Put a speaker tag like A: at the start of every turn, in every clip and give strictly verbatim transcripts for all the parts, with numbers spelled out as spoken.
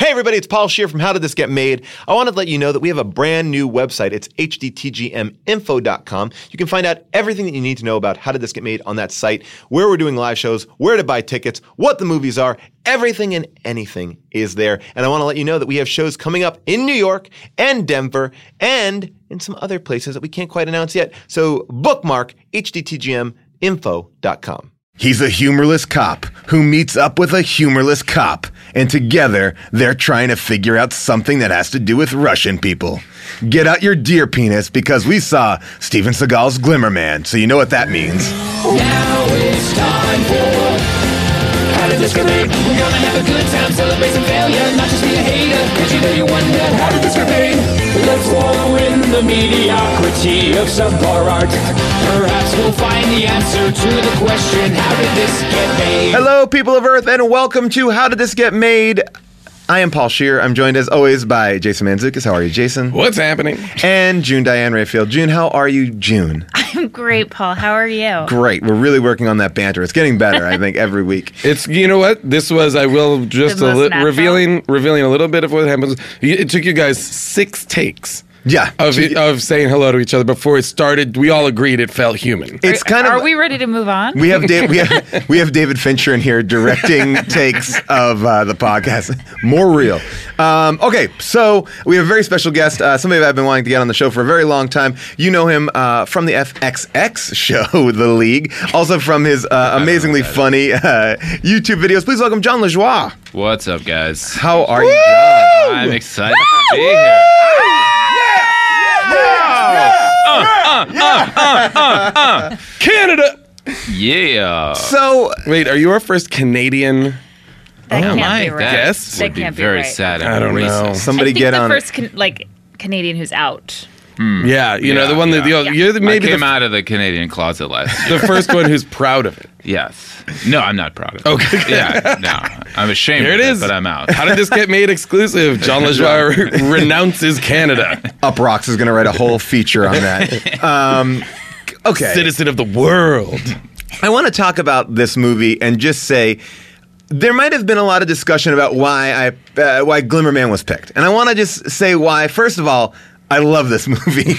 A: Hey everybody, it's Paul Scheer from How Did This Get Made? I wanted to let you know that we have a brand new website. It's H D T G M info dot com. You can find out everything that you need to know about How Did This Get Made on that site, where we're doing live shows, where to buy tickets, what the movies are, everything and anything is there. And I want to let you know that we have shows coming up in New York and Denver and in some other places that we can't quite announce yet. So bookmark H D T G M info dot com.
B: He's a humorless cop who meets up with a humorless cop, and together they're trying to figure out something that has to do with Russian people. Get out your deer penis because we saw Steven Seagal's Glimmer Man, so you know what that means.
C: Now it's time for How Did This Get Made? We're gonna have a good time, celebrate some failure, not just be a hater, cause you know you wonder, how did this get made? Let's wallow in the mediocrity of subpar art. Perhaps we'll find the answer to the question, how did this get made?
A: Hello, people of Earth, and welcome to How Did This Get Made? I am Paul Scheer. I'm joined, as always, by Jason Mantzoukas. How are you, Jason?
D: What's happening?
A: And June Diane Rayfield. June, how are you, June?
E: I'm great, Paul. How are you?
A: Great. We're really working on that banter. It's getting better, I think, every week.
D: It's, you know what? This was, I will just
E: The
D: a
E: most
D: li- revealing revealing a little bit of what happens. It took you guys six takes.
A: Yeah.
D: Of, of saying hello to each other before it started. We all agreed it felt human.
A: It's kind
E: are
A: of.
E: we ready to move on?
A: We have Dave, we have we have David Fincher in here directing takes of uh, the podcast. More real. Um, okay, so we have a very special guest. Uh, somebody that I've been wanting to get on the show for a very long time. You know him uh, from the F X X show, The League. Also from his uh, amazingly funny uh, YouTube videos. Please welcome Jon Lajoie.
F: What's up, guys?
A: How are you, John?
F: I'm excited to be here.
D: Canada!
F: Yeah.
A: So,
D: Wait, are you our first Canadian
E: that
F: Oh,
E: can't
F: my,
E: be right.
F: that
D: guess
E: That
F: would be
E: can't be
F: very
E: right.
F: sad and
D: I don't
F: racist.
D: know.
A: somebody
E: I think
A: get
E: the
A: on
E: first can, like Canadian who's out.
D: Yeah, you know,
F: Yeah,
D: the one that,
F: yeah.
D: the, you're the, maybe
F: I came
D: the,
F: out of the Canadian closet last year.
D: the first one who's proud of it.
F: Yes. No, I'm not proud of it.
D: Okay.
F: Yeah, no. I'm ashamed
D: Here
F: of
D: it is.
F: but I'm out.
D: How did this get made exclusive? Jon Lajoie re- renounces Canada.
A: Up Rocks is going to write a whole feature on that. Um, okay.
D: Citizen of the world.
A: I want to talk about this movie and just say there might have been a lot of discussion about why I uh, why Glimmer Man was picked, and I want to just say why. First of all, I love this movie,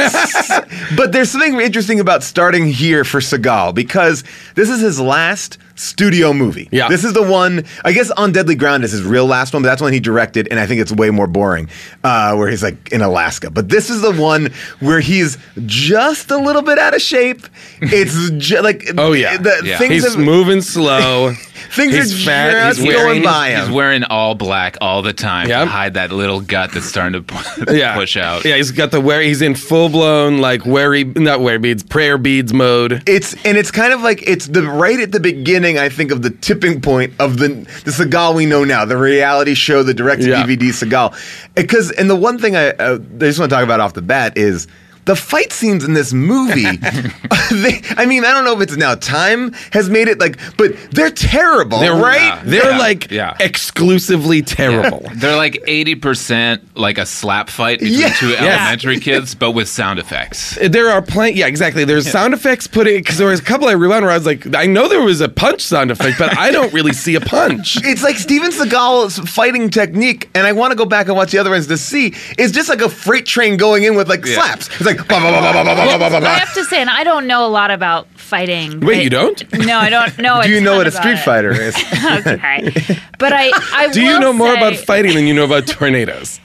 A: but there's something interesting about starting here for Seagal because this is his last studio movie.
D: Yeah.
A: This is the one, I guess On Deadly Ground is his real last one, but that's one he directed, and I think it's way more boring, uh, where he's like in Alaska. But this is the one where he's just a little bit out of shape. It's ju- like,
D: Oh, yeah.
A: the,
F: Yeah.
A: things
D: He's
A: have,
D: moving slow.
A: things
D: he's
A: are
D: fat,
A: just
D: he's
A: going
D: wearing-
A: by
F: He's
A: him.
F: wearing all black all the time
D: Yep.
F: to hide that little gut that's starting to pu-
D: Yeah.
F: push out.
D: Yeah, he's got the wear. He's in full blown like wear not wear beads, prayer beads mode.
A: It's and it's kind of like it's the right at the beginning, I think, of the tipping point of the the Seagal we know now, the reality show, the direct-to-D V D
D: Yeah.
A: Seagal. Because and the one thing I, uh, I just want to talk about off the bat is the fight scenes in this movie. they, I mean, I don't know if it's now time has made it like, but they're terrible,
D: They're
A: right?
F: Yeah.
D: They're like
F: yeah.
D: exclusively terrible.
F: They're like eighty percent like a slap fight between
A: Yeah.
F: two
A: Yes.
F: elementary kids, but with sound effects.
D: There are plenty. Yeah, exactly. There's sound effects put in because there was a couple I rewound where I was like, I know there was a punch sound effect, but I don't really see a punch.
A: It's like Steven Seagal's fighting technique, and I want to go back and watch the other ones to see. It's just like a freight train going in with like
F: Yeah.
A: slaps. It's like blah, blah, blah, blah, blah, blah, blah, blah, blah.
E: I have to say, and I don't know a lot about fighting.
D: Wait,
E: but-
D: you don't?
E: No, I don't know.
A: Do you know what a
E: ton
A: Street
E: about
A: Fighter is?
E: it. Okay, but I, I
D: Do you
E: will
D: know more
E: say-
D: about fighting than you know about tornadoes?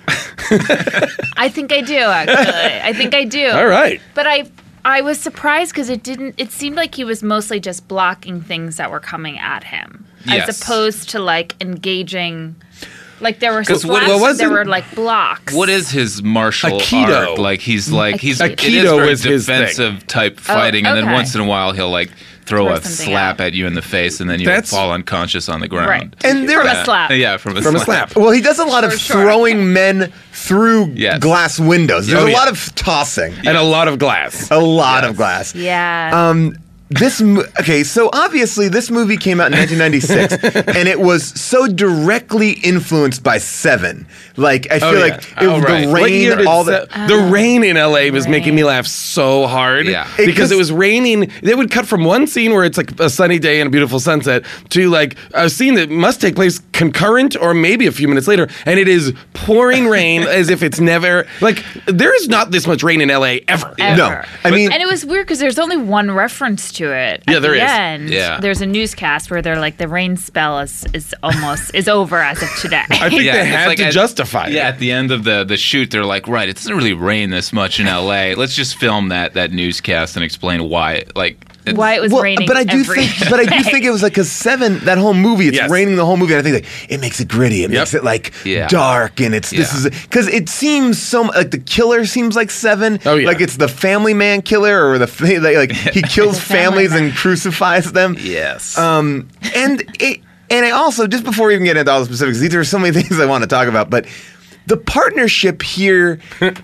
E: I think I do. Actually, I think I do.
D: All right.
E: But I, I was surprised because it didn't. It seemed like he was mostly just blocking things that were coming at him,
F: Yes.
E: as opposed to like engaging. Like there were
F: 'Cause
E: slaps,
F: what-
D: what
E: and
D: was
E: there
D: it?
E: were like blocks.
F: What is his martial
D: Aikido.
F: art? Like he's like he's
E: Aikido.
F: it is
D: Aikido
F: very
D: was his thing.
F: defensive type fighting, and then
E: okay.
F: once in a while he'll like throw
E: Throw
F: a
E: something
F: slap
E: out.
F: at you in the face, and then you
D: That's-
F: fall unconscious on the ground.
E: Right.
A: And there
E: From a
F: Yeah.
E: slap.
F: Yeah, from a
D: From a
F: slap.
D: slap.
A: Well, he does a lot of
E: Sure, sure.
A: throwing men through
F: Yes.
A: glass windows. There's
D: Oh,
A: a
D: yeah.
A: lot of tossing.
D: And a lot of glass.
A: A lot
F: Yes.
A: of glass.
E: Yeah.
A: Um,
B: this mo- okay, so obviously this movie came out in nineteen ninety-six, and it was so directly influenced by Seven. Like I feel
D: Oh, yeah.
B: like it
D: Oh,
B: was
D: right.
B: the
D: What year
B: rain,
D: did
B: all the.
D: Se- the rain in L A was
E: Rain.
D: making me laugh so hard.
F: Yeah.
B: It-
D: because
B: 'cause-
D: it was raining. They would cut from one scene where it's like a sunny day and a beautiful sunset to like a scene that must take place concurrent or maybe a few minutes later, and it is pouring rain as if it's never like there is not this much rain in L A ever.
E: Ever.
B: No, I mean-
E: and it was weird because there's only one reference to it.
D: Yeah,
E: at
D: there
E: the
D: is.
E: End.
F: Yeah.
E: There's a newscast where they're like, the rain spell is is almost is over as of today.
D: I think
F: Yeah,
D: they
F: it's
D: had
F: like
D: to
F: at-
D: justify
F: Yeah,
D: it.
F: at the end of the, the shoot, they're like, right, it doesn't really rain this much in L A. Let's just film that that newscast and explain why. Like, it's-
E: Why it was
B: Well,
E: raining
B: but I do
E: every
B: think, but I do think it was like because Seven, that whole movie, it's
D: Yes.
B: raining the whole movie, and I think like it makes it gritty, it
D: Yep.
B: makes it like
F: Yeah.
B: dark, and it's this
F: Yeah.
B: is because it seems so mu- like the killer seems like Seven,
D: Oh, yeah.
B: like it's the Family Man killer or the fa- like, like he kills
E: The Family
B: families
E: Man.
B: and crucifies them.
F: yes.
B: Um, and it, and I also just before we even get into all the specifics, these are so many things I want to talk about, but. The partnership here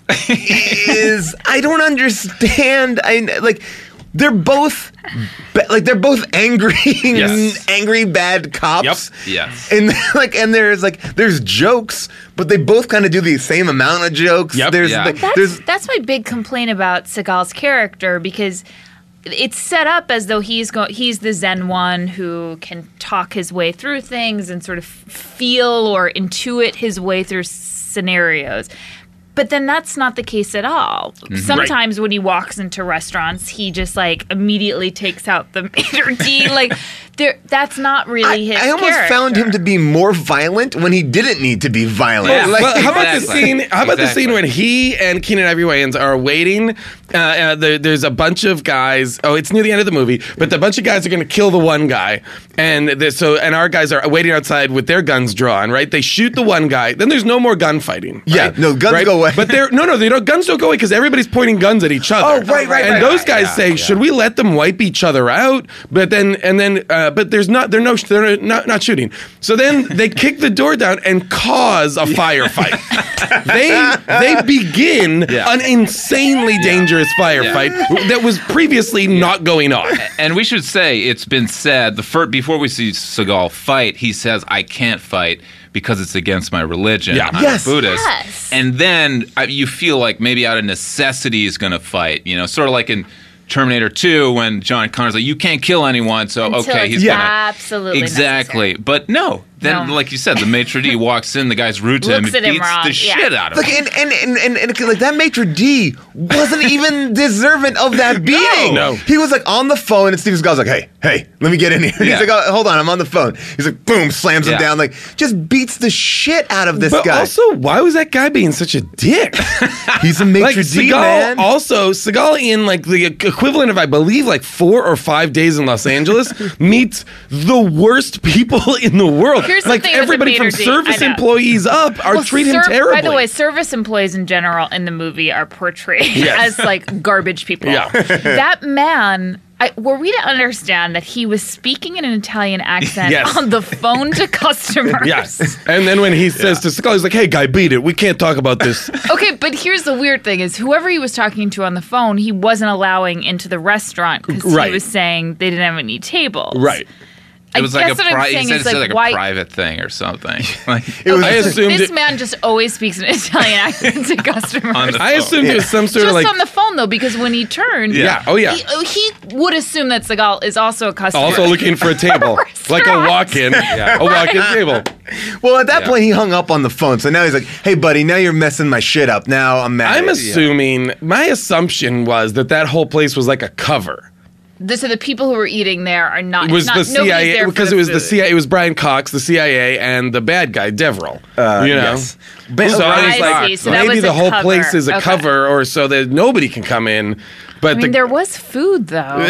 B: is I don't understand. I like they're both ba- like they're both angry,
D: Yes.
B: angry bad cops.
D: Yep.
F: Yes.
B: And like and there's like there's jokes, but they both kind of do the same amount of jokes.
D: Yep.
B: There's
F: Yeah.
B: like,
E: That's
B: there's
E: that's my big complaint about Seagal's character because it's set up as though he's go- he's the Zen one who can talk his way through things and sort of feel or intuit his way through scenarios. But then that's not the case at all. Sometimes when he walks into restaurants, he just like immediately takes out the maitre d'. Like there, that's not really
B: I,
E: his
B: I almost
E: character.
B: found him to be more violent when he didn't need to be violent.
F: Yeah.
B: Like,
D: Well, how about the
F: Exactly.
D: scene? How about the
F: Exactly.
D: scene when he and Keenan Ivory Wayans are waiting? Uh, uh, there, there's a bunch of guys. Oh, it's near the end of the movie, but the bunch of guys are going to kill the one guy, and the- so and our guys are waiting outside with their guns drawn. Right? They shoot the one guy. Then there's no more gunfighting.
B: Yeah,
D: right?
B: no, guns
D: Right?
B: go away.
D: But they're no, no, they don't. Guns don't go away because everybody's pointing guns at each other.
B: Oh, right, right,
D: And
B: right,
D: those
B: right.
D: guys
F: Yeah,
D: say,
F: yeah.
D: should we let them wipe each other out? But then and then, uh, but there's not. They're no. They're not not shooting. So then they kick the door down and cause a firefight. they they begin
F: Yeah.
D: an insanely dangerous firefight that was previously not going on.
F: And we should say it's been said the first before we see Seagal fight, he says, "I can't fight because it's against my religion.
D: Yeah.
F: I'm
B: Yes.
F: a Buddhist."
E: Yes.
F: And then uh, you feel like maybe out of necessity he's going to fight. You know, sort of like in Terminator two when John Connor's like, "You can't kill anyone," so
E: Until
F: okay,
E: it's
F: he's gonna
E: absolutely
F: exactly.
E: necessary.
F: But no, then
E: No.
F: like you said, the maitre d walks in, the guy's rude to him,
E: Looks
F: and
E: at him
F: beats
E: wrong,
F: the
E: yeah.
F: shit out of
B: Like
F: him.
B: and and, and, and, and like that maitre d wasn't even deserving of that beating.
D: No.
B: He was like on the phone, and Steven Seagal's like, "Hey, hey, let me get in here." And
F: Yeah.
B: He's like, oh, "Hold on, I'm on the phone." He's like, boom, slams him
F: Yeah.
B: down, like just beats the shit out of this
D: But
B: guy.
D: also, why was that guy being such a dick?
B: He's a
D: Like
B: maitre d,
D: Seagal,
B: man.
D: also Seagal in like the equivalent of I believe like four or five days in Los Angeles meets the worst people in the world.
E: Here's the
D: like
E: thing with the
D: everybody from
E: maitre d',
D: service
E: I know.
D: employees up are
E: Well,
D: treat him
E: serv-
D: terribly.
E: By the way, service employees in general in the movie are portrayed
D: Yes.
E: as like garbage people.
D: Yeah.
E: That man, I, were we to understand that he was speaking in an Italian accent
D: Yes.
E: on the phone to customers?
D: yes. And then when he says to Seagal, he's like, "Hey, guy, beat it. We can't talk about this."
E: Okay, but here's the weird thing: is whoever he was talking to on the phone, he wasn't allowing into the restaurant because
D: Right.
E: he was saying they didn't have any tables.
D: right.
E: I
F: It was like a
E: guess what I'm
F: pri- he
E: saying
F: said
E: is
F: it's like,
E: like,
F: a
E: why?
F: private thing or something. Like,
B: It was
D: I assumed
E: This
D: it,
E: man just always speaks in Italian accent to customers.
F: on the
D: I
F: phone.
D: assumed it was some sort
E: Just
D: of like
E: on the phone though, because when he turned,
D: yeah. Oh yeah.
E: he, he would assume that Seagal is also a customer.
D: Also looking for a table, like a walk-in, a walk-in table.
B: Well, at that
F: Yeah.
B: point, he hung up on the phone. So now he's like, "Hey, buddy, now you're messing my shit up. Now I'm mad."
D: I'm
B: at you."
D: assuming my assumption was that that whole place was like a cover.
E: The, so the people who were eating there are not.
D: It was
E: not,
D: the
E: nobody's
D: C I A
E: there for
D: because
E: the
D: it was the
E: food.
D: C I A. It was Brian Cox, the C I A, and the bad guy Deverell.
B: Uh,
D: you know,
B: yes. Ba-
D: so I was
E: I
D: like,
E: see. So that
D: maybe
E: was
D: the
E: a
D: whole
E: cover.
D: place is a
E: Okay.
D: cover, or so that nobody can come in. But
E: I mean,
D: the,
E: there was food though.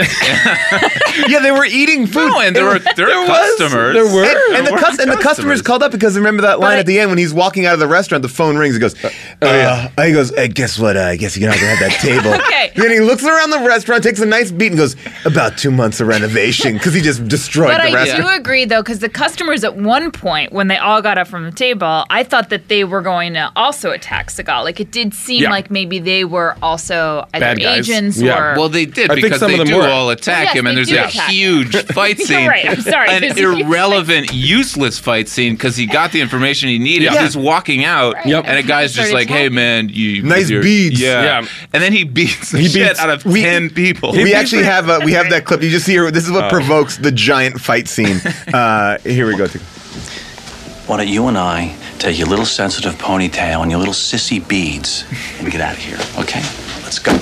B: Yeah, they were eating food.
F: No, and there were there were
D: was-
F: customers.
D: there were.
B: And, and the
F: were
B: cus- and the customers
F: customers.
B: called up because remember that line
E: I-
B: at the end when he's walking out of the restaurant, the phone rings. He goes, uh,
D: yeah.
B: He goes, hey, guess what? Uh, I guess you're not gonna have that table.
E: Okay.
B: Then he looks around the restaurant, takes a nice beat, and goes, about two months of renovation because he just destroyed
E: But
B: the
E: I
B: restaurant.
E: do agree, though, because the customers at one point, when they all got up from the table, I thought that they were going to also attack Seagal. Like, it did seem
D: Yeah.
E: like maybe they were also either
D: Bad guys.
E: agents things?
D: Yeah.
E: Or?
F: Well, they did
D: I think
F: because
D: some
F: they
D: of them
F: do
D: were.
F: all attack
E: Well, yes,
F: him, and
E: they
F: there's
E: do
F: a
E: attack him.
F: huge fight
E: You're
F: scene.
E: right, I'm sorry,
F: An
E: there's a huge
F: irrelevant, useless fight scene because he got the information he needed.
D: Yeah.
F: He's walking out,
D: Yep.
F: and a guy's just
E: Started
F: like, "Hey,
E: talking.
F: man, you
B: Nice
F: you're-
B: beads."
F: Yeah.
D: Yeah.
F: and then he beats the
D: He
F: shit
D: beats-
F: out of
B: we-
F: ten people.
B: We actually have a we have that clip. You just hear this is what provokes the giant fight scene. Uh, here we go.
G: Why don't you and I take your little sensitive ponytail and your little sissy beads and we get out of here, okay? Let's go.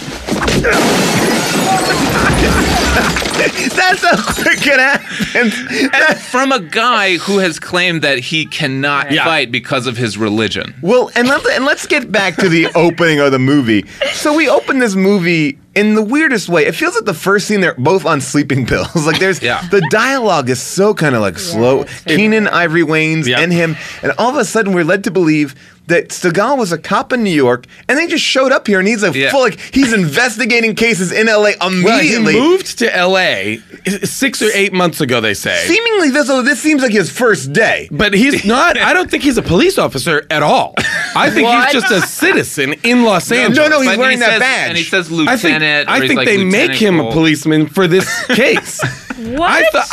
B: That's how quick it happens.
F: And from a guy who has claimed that he cannot
D: Yeah.
F: fight because of his religion.
B: Well, and let's and let's get back to the opening of the movie. So we open this movie in the weirdest way. It feels like the first scene they're both on sleeping pills. Like there's
F: Yeah.
B: the dialogue is so kind of like slow.
E: it's very
B: Keenan Ivory Wayans
D: Yep.
B: and him, and all of a sudden we're led to believe that Seagal was a cop in New York, and they just showed up here, and he's a
F: Yeah.
B: full like he's investigating cases in L A
D: Well, he
B: immediately.
D: moved to L A six or eight months ago, they say.
B: Seemingly, this oh, this seems like his first day.
D: But he's not. I don't think he's a police officer at all. I think
E: What?
D: he's just a citizen in Los Angeles.
B: no, no, he's
F: But
B: wearing
F: he
B: that
F: says-
B: badge.
F: And he says
D: I
F: lieutenant.
D: think,
F: or
D: I
F: he's
D: think
F: like
D: they
F: Lieutenant
D: make him a
F: Cole.
D: policeman for this case.
E: What?
D: I thought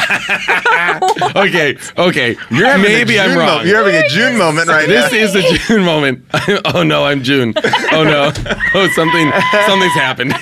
D: I. okay, okay.
B: You're having a
D: Maybe I'm
B: June
D: wrong.
B: moment. You're having a June moment right
D: This
B: now.
D: is a June moment. Oh no, I'm June. Oh no. Oh, something, something's happened.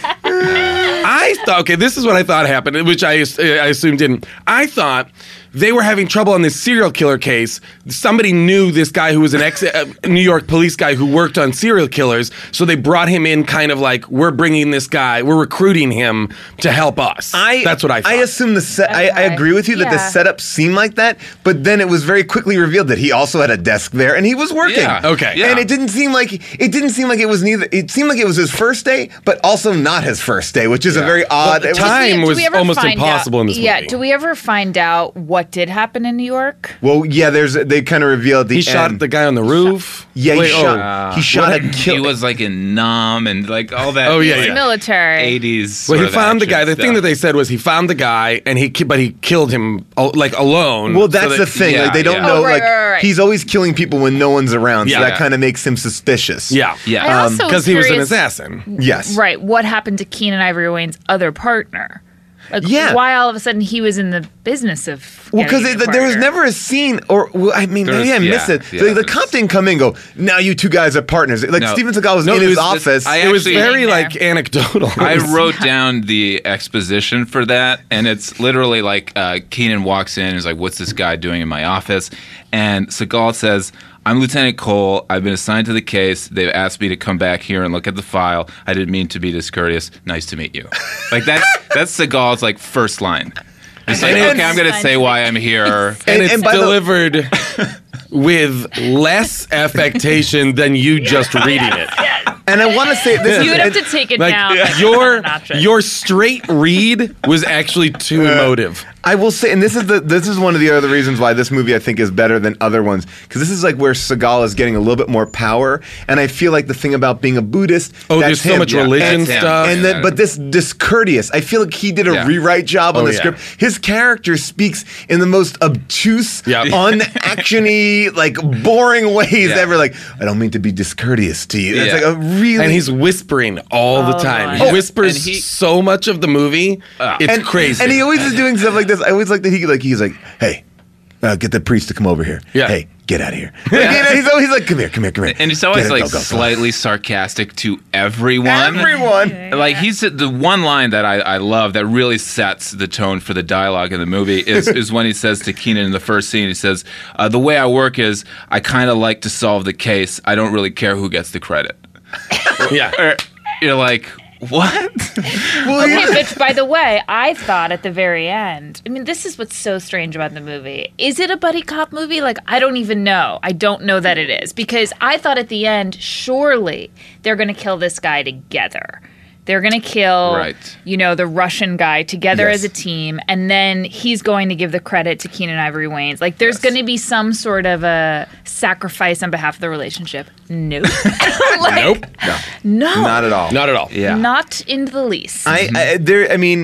D: I thought, okay, this is what I thought happened, which I, I assumed didn't. I thought they were having trouble on this serial killer case. Somebody knew this guy who was an ex uh, New York police guy who worked on serial killers, so they brought him in kind of like, we're bringing this guy, we're recruiting him to help us.
B: I,
D: That's what I thought.
B: I assume the set. I, I
E: Okay.
B: agree with you that the
E: Yeah.
B: setup seemed like that, but then it was very quickly revealed that he also had a desk there and he was working.
F: Yeah.
D: Okay.
F: Yeah.
B: And it didn't seem like it didn't seem like it was neither. It seemed like it was his first day, but also not his first day, which is a very odd.
D: the
B: it was-
D: time-
E: Do
D: was
E: we ever
D: almost
E: find
D: impossible
E: out,
D: in this
E: Yeah,
D: movie.
E: do we ever find out what did happen in New York?
B: well, yeah. There's they kind of revealed at the
D: he shot
B: end.
D: the guy on the roof.
B: Yeah, he
D: Wait, oh.
B: shot. he shot a
F: He
B: kill.
F: was like in Nam and like all that.
D: Oh, yeah,
F: like,
D: yeah.
E: Military.
F: eighties.
D: Well, he
F: sort of
D: found the
F: action
D: guy. The
F: stuff.
D: thing that they said was he found the guy, and he ki- but he killed him uh, like alone.
B: Well,
D: so
B: that's
D: that-
B: the thing.
F: yeah,
B: like they don't
F: yeah.
B: know.
E: Oh, right,
B: like
E: right, right.
B: he's always killing people when no one's around.
D: Yeah.
B: So that
F: Yeah.
B: kind of makes him suspicious.
D: Yeah,
F: Yeah.
E: I also
D: because he was an
E: curious-
D: assassin.
B: Yes.
E: Right. What happened to Keenan Ivory Wayans' other partner? Like,
B: Yeah.
E: why all of a sudden he was in the business of.
B: Well, because
E: getting a
B: there was
E: partner?
B: never a scene, or well, I mean,
F: There
B: maybe
F: was-
B: I missed
F: yeah,
B: it.
F: yeah,
B: the, the
F: there's-
B: cop didn't come in and go, now you two guys are partners. Like
F: No.
B: Steven Seagal was
D: No,
B: in
D: it
B: his
D: was-
B: office.
F: I
D: It was
F: actually-
D: very
E: There.
D: like anecdotal.
F: I
D: It was-
F: wrote down the exposition for that, and it's literally like uh, Keenan walks in and is like, "What's this guy doing in my office?" And Seagal says, "I'm Lieutenant Cole. I've been assigned to the case. They've asked me to come back here and look at the file. I didn't mean to be discourteous. Nice to meet you." Like that's that's Seagal's like first line. He's like,
B: And-
F: "Okay, I'm gonna say why I'm here."
D: and,
B: And-
D: it's
B: and by the-
D: delivered with less affectation than you just reading it.
B: and I want to say this.
E: You
B: is,
E: would have
B: and-
E: to take it
D: Like
E: down. like,
D: your
E: a notch.
D: your straight read was actually too emotive.
B: I will say, and this is the this is one of the other reasons why this movie I think is better than other ones, because this is like where Seagal is getting a little bit more power, and I feel like the thing about being a Buddhist.
D: Oh,
B: that's
D: there's so
B: him.
D: much
F: Yeah,
D: religion
F: that's him.
D: stuff.
B: And then, but this discourteous, I feel like he did a
F: Yeah.
B: rewrite job on
D: Oh,
B: the
D: yeah.
B: script. His character speaks in the most obtuse,
D: Yeah.
B: un-actiony, like boring ways
F: Yeah.
B: ever. Like, I don't mean to be discourteous to you. It's
F: Yeah.
B: like a really
D: and he's whispering all the
E: Oh,
D: time.
E: my.
D: He whispers
F: and he-
D: so much of the movie. it's
B: and,
D: crazy.
B: And he always is doing stuff like this. I always like that he like he's like, hey, uh, get the priest to come over here.
D: Yeah.
B: Hey, get out of here. Like, you know, he's always like, come here, come here, come here.
F: And he's
B: Get
F: always
B: it,
F: like
B: go, go, go.
F: slightly sarcastic to everyone.
B: Everyone.
F: Like he's the one line that I, I love that really sets the tone for the dialogue in the movie is, is when he says to Keenan in the first scene, he says, uh, "The way I work is I kind of like to solve the case. I don't really care who gets the credit."
D: yeah.
F: Or, you're like, what?
B: Well,
E: Okay,
B: yeah.
E: but by the way, I thought at the very end, I mean, this is what's so strange about the movie. Is it a buddy cop movie? Like, I don't even know. I don't know that it is. Because I thought at the end, surely they're going to kill this guy together. They're going to kill,
F: Right.
E: you know, the Russian guy together
B: Yes.
E: as a team, and then he's going to give the credit to Keenan Ivory Wayans. Like, there's
F: Yes.
E: going to be some sort of a sacrifice on behalf of the relationship. Nope. Like,
D: Nope.
E: No.
B: Not at all.
D: Not at all.
F: Yeah.
E: Not in the least.
B: I, I there. I mean,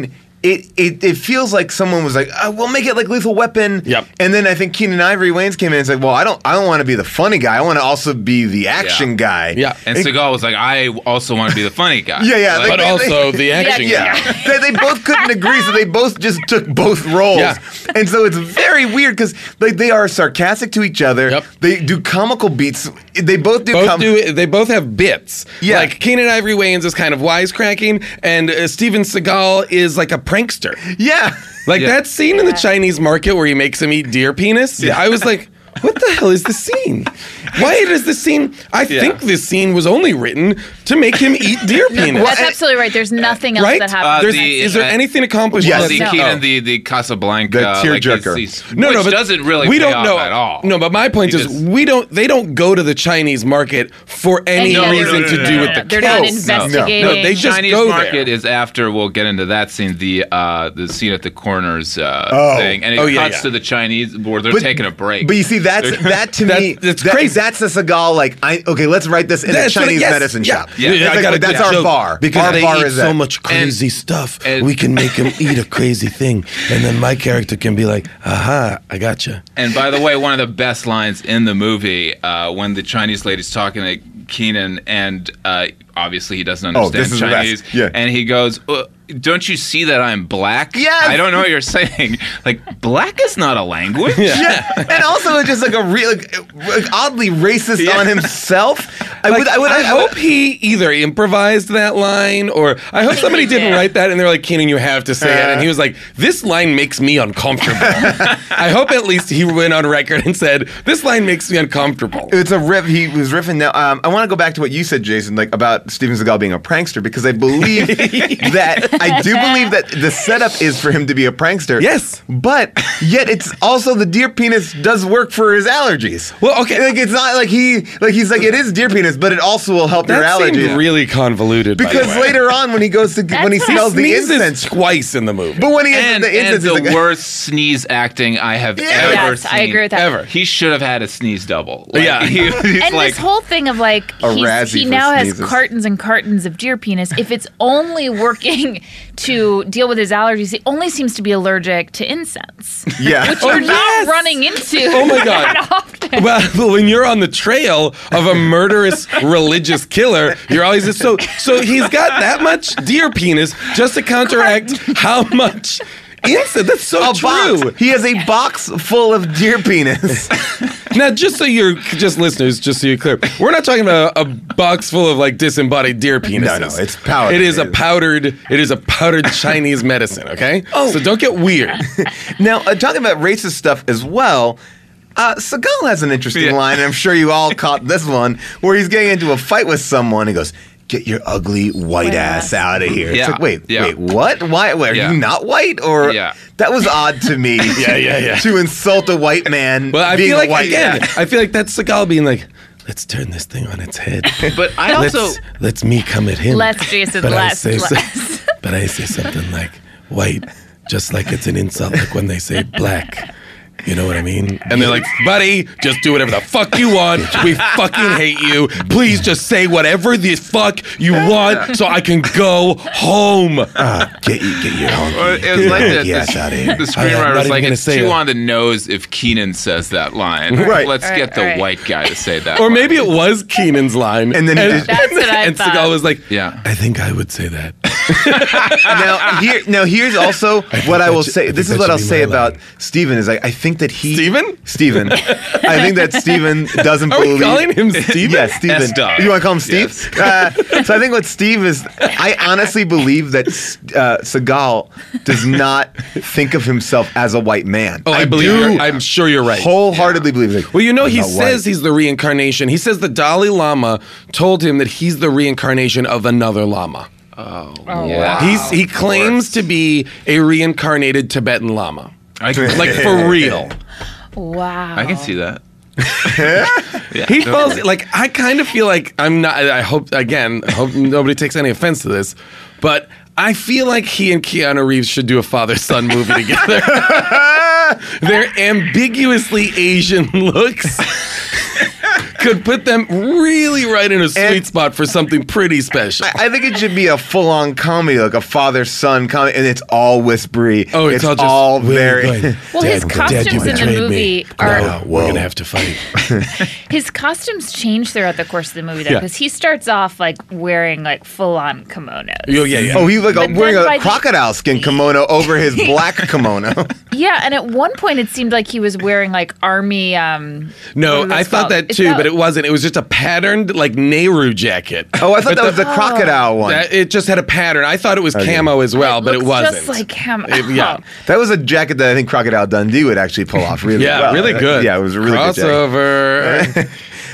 B: it, it it feels like someone was like, oh, we'll make it like Lethal Weapon.
D: Yep.
B: And then I think Keenan Ivory Wayans came in and said, well, I don't I don't want to be the funny guy. I want to also be the action
F: Yeah.
B: guy.
D: Yeah.
F: And Seagal was like, I also want to be the funny guy.
B: Yeah, yeah.
F: Like,
D: But
B: They-
D: also the action
E: Yeah.
D: guy.
B: Yeah, they, they both couldn't agree, so they both just took both roles,
D: Yeah.
B: and so it's very weird because like they are sarcastic to each other.
D: Yep.
B: They do comical beats. They both do.
D: Both
B: com-
D: do. They both have bits.
B: Yeah.
D: Like Keenan Ivory Wayans is kind of wisecracking, and uh, Steven Seagal is like a prankster.
B: Yeah,
D: Like
F: Yeah.
D: that scene in the Chinese market where he makes him eat deer penis. I was like, what the hell is the scene? Why does the scene? I
F: Yeah.
D: think this scene was only written to make him eat deer penis.
E: That's absolutely right. There's nothing else
D: Right?
E: that
F: Uh,
E: happens.
D: There's,
F: the-
D: is there
F: uh,
D: anything accomplished?
B: Yes.
F: Well,
D: in
F: the
D: that
B: No.
D: scene?
F: Keenan, the, the Casablanca,
B: The
F: like,
B: tearjerker.
F: he's- he's-
D: No,
F: which
D: no, but
F: doesn't really
D: we
F: pay
D: don't
F: off
D: know
F: at all.
D: No, but my point
F: He
D: is,
F: just-
D: we don't. They don't go to the Chinese market for any
E: Any
D: reason
E: other-
D: to
E: no,
D: do
E: no,
D: with
E: no,
D: the
E: They're
D: kill.
E: not
F: No.
E: investigating.
D: No, they just
F: Chinese
D: go
F: market
D: there.
F: is after we'll get into that scene, the uh, the scene at the corners uh,
B: Oh.
F: thing, and it
D: Oh, yeah,
F: cuts
D: yeah.
F: to the Chinese where they're
B: But-
F: taking a break.
B: But you see, that's that to
D: That-
B: me.
D: that's
B: that-
D: crazy.
B: That's a Seagal. Like, I okay, let's write this in
D: That's
B: a
D: what it-
B: Chinese
D: yes,
B: medicine
D: yeah.
B: shop.
F: Yeah.
B: That's,
D: I
B: like-
D: got a
B: that's
D: good
B: our
D: joke.
B: bar.
D: Because
B: our
D: they
B: bar
D: eat
B: is
D: so
B: that.
D: much crazy stuff.
F: and-
D: we can make them eat a crazy thing, and then my character can be like, "Aha, I gotcha."
F: And by the way, one of the best lines in the movie uh, when the Chinese lady's talking to Keenan, and uh, obviously he doesn't
B: Oh,
F: understand
B: this is the best.
F: Chinese,
B: Yeah.
F: and he goes, uh, "Don't you see that I'm black?
B: Yes!
F: I don't know what you're saying. Like, black is not a language."
B: Yeah, and also it's just like a real, like, like oddly racist
F: Yeah.
B: on himself. I
D: Like,
B: would, I would,
D: I,
B: I would-
D: hope he either improvised that line, or I hope somebody
E: he
D: didn't
E: did.
D: write that, and they're like, "Keenan, you have to say it," and he was like, "This line makes me uncomfortable." I hope at least he went on record and said, "This line makes me uncomfortable."
B: It's a riff. He was riffing. Now, um, I want to go back to what you said, Jason, like about Steven Seagal being a prankster, because I believe that I do believe that the setup is for him to be a prankster.
D: Yes.
B: but yet it's also the deer penis does work for his allergies.
D: Well, okay.
B: like it's not like he like he's like it is deer penis, but it also will help your
D: That
B: allergies.
D: seemed really convoluted. by the
B: because
D: way.
B: later on, when he goes to when he
E: That's what
B: smells the
D: sneezes
B: incense,
D: twice in the movie.
B: but when he has
F: And,
B: the
F: and
B: incense,
F: the
B: he's like,
F: worst sneeze acting I have
B: Yeah.
F: ever
E: Yes,
F: seen.
E: I agree with that.
D: Ever.
F: He should have had a sneeze double. Like,
D: Yeah.
F: he, he's
E: And
F: like,
E: this whole thing of like
B: A
E: he's,
B: Razzie
E: he
B: for
E: now has
B: sneezes.
E: cartons and cartons of deer penis. If it's only working to deal with his allergies, he only seems to be allergic to incense,
B: yeah.
E: which you're
D: yes.
E: not running into.
D: Oh my God.
E: that often.
D: Well, when you're on the trail of a murderous religious killer, you're always just so. So he's got that much deer penis just to counteract how much incense. That's so
B: A
D: true.
B: box. He has a box full of deer penis.
D: Now, just so you're just listeners, just so you're clear, we're not talking about a box full of like disembodied deer penises.
B: No, no, it's powdered.
D: It is a
B: It is.
D: powdered. It is a powdered Chinese medicine. Okay. Oh, so don't get weird.
B: Now, uh, talking about racist stuff as well, uh, Seagal has an interesting
F: Yeah.
B: line, and I'm sure you all caught this one, where he's getting into a fight with someone. He goes, "Get your ugly white
E: White
B: ass
E: ass.
B: out of here." It's
F: Yeah.
B: like, wait,
F: Yeah.
B: wait, what? Why? Wait, are
F: Yeah.
B: you not white? Or
F: Yeah.
B: that was odd to me.
D: Yeah, yeah, yeah.
B: To insult a white man.
D: Well, I
B: being
D: feel like
B: white.
D: again, I feel like that's Seagal being like, let's turn this thing on its head.
F: but I also.
D: let's, let's me come at him.
E: Less, Jason,
D: But I
E: less,
D: say so-
E: less.
D: but I say something like white, just like it's an insult, like when they say black. You know what I mean? And they're like, buddy, just do whatever the fuck you want. We fucking hate you. Please just say whatever the fuck you want so I can go home.
B: Ah, get, you, get your home.
F: Well, it was like the,
B: Yes,
F: the,
B: out of here.
F: the
D: I'm
F: screenwriter
D: not
F: was
D: even
F: like,
D: gonna
F: it's
D: say
F: too
D: that.
F: on the nose if Keenan says that line.
B: Right.
F: Let's
E: Right,
F: get the
E: right.
F: white guy to say that.
D: Or
F: line.
D: maybe it was Keenan's line.
B: And then he just-
E: That's what I
D: and
E: thought.
D: Seagal was like,
F: Yeah.
D: I think I would say that.
B: now here, now here's also what I will
D: that should-
B: say.
D: I think
B: This is
D: that
B: what
D: should
B: I'll
D: be
B: say
D: my
B: about
D: line.
B: Steven is I, I think that he
D: Steven?
B: Steven. I think that Steven doesn't
D: Are we
B: believe.
D: calling him Steven?
B: Yes, Steven.
F: S-Dog.
B: You want to call him Steve?
F: Yes.
B: Uh, so I think what Steve is. I honestly believe that uh, Seagal does not think of himself as a white man.
D: Oh, I, believe
B: do
D: you're, I'm sure you're right.
B: wholeheartedly believe it.
D: Well, you know,
B: I'm
D: he
B: not
D: says
B: white.
D: he's the reincarnation. He says the Dalai Lama told him that he's the reincarnation of another Lama.
F: Yeah.
D: He's he claims to be a reincarnated Tibetan Lama,
F: I can,
D: like for real.
E: Wow.
F: I can see that. yeah.
D: He falls like I kind of feel like I'm not. I hope again. I hope nobody takes any offense to this, but I feel like he and Keanu Reeves should do a father-son movie together. They're ambiguously Asian looks. could put them really right in a sweet
B: And-
D: spot for something pretty special.
B: I think it should be a full-on comedy, like a father-son comedy, and it's all whispery.
D: Oh, it's all just really
B: very.
D: good.
E: Well,
D: Dad-
E: his
D: Dad,
E: costumes
D: you
E: in the
D: betrayed
E: movie
D: me.
E: are
D: No, we're gonna have to fight.
E: his costumes change throughout the course of the movie though,
D: Yeah.
E: because he starts off like wearing like full on kimonos.
D: Oh yeah, yeah.
B: Oh, he's like
E: But
B: a, wearing
E: then by
B: a
E: the-
B: crocodile skin kimono over his black kimono.
E: Yeah, and at one point it seemed like he was wearing like army. Um,
D: No,
E: what are
D: I
E: those
D: thought
E: called?
D: that
E: Is
D: too, but it wasn't. It was just a patterned like Nehru jacket.
B: Oh, I thought
D: But
B: that was the crocodile one.
D: That, it just had a pattern. I thought it was camo as well, but it
E: looks
D: wasn't.
E: Just like him.
D: It- yeah.
B: That was a jacket that I think Crocodile Dundee would actually pull off really
D: Yeah,
B: well.
D: really good.
B: Yeah, it was a really good jacket.
D: crossover.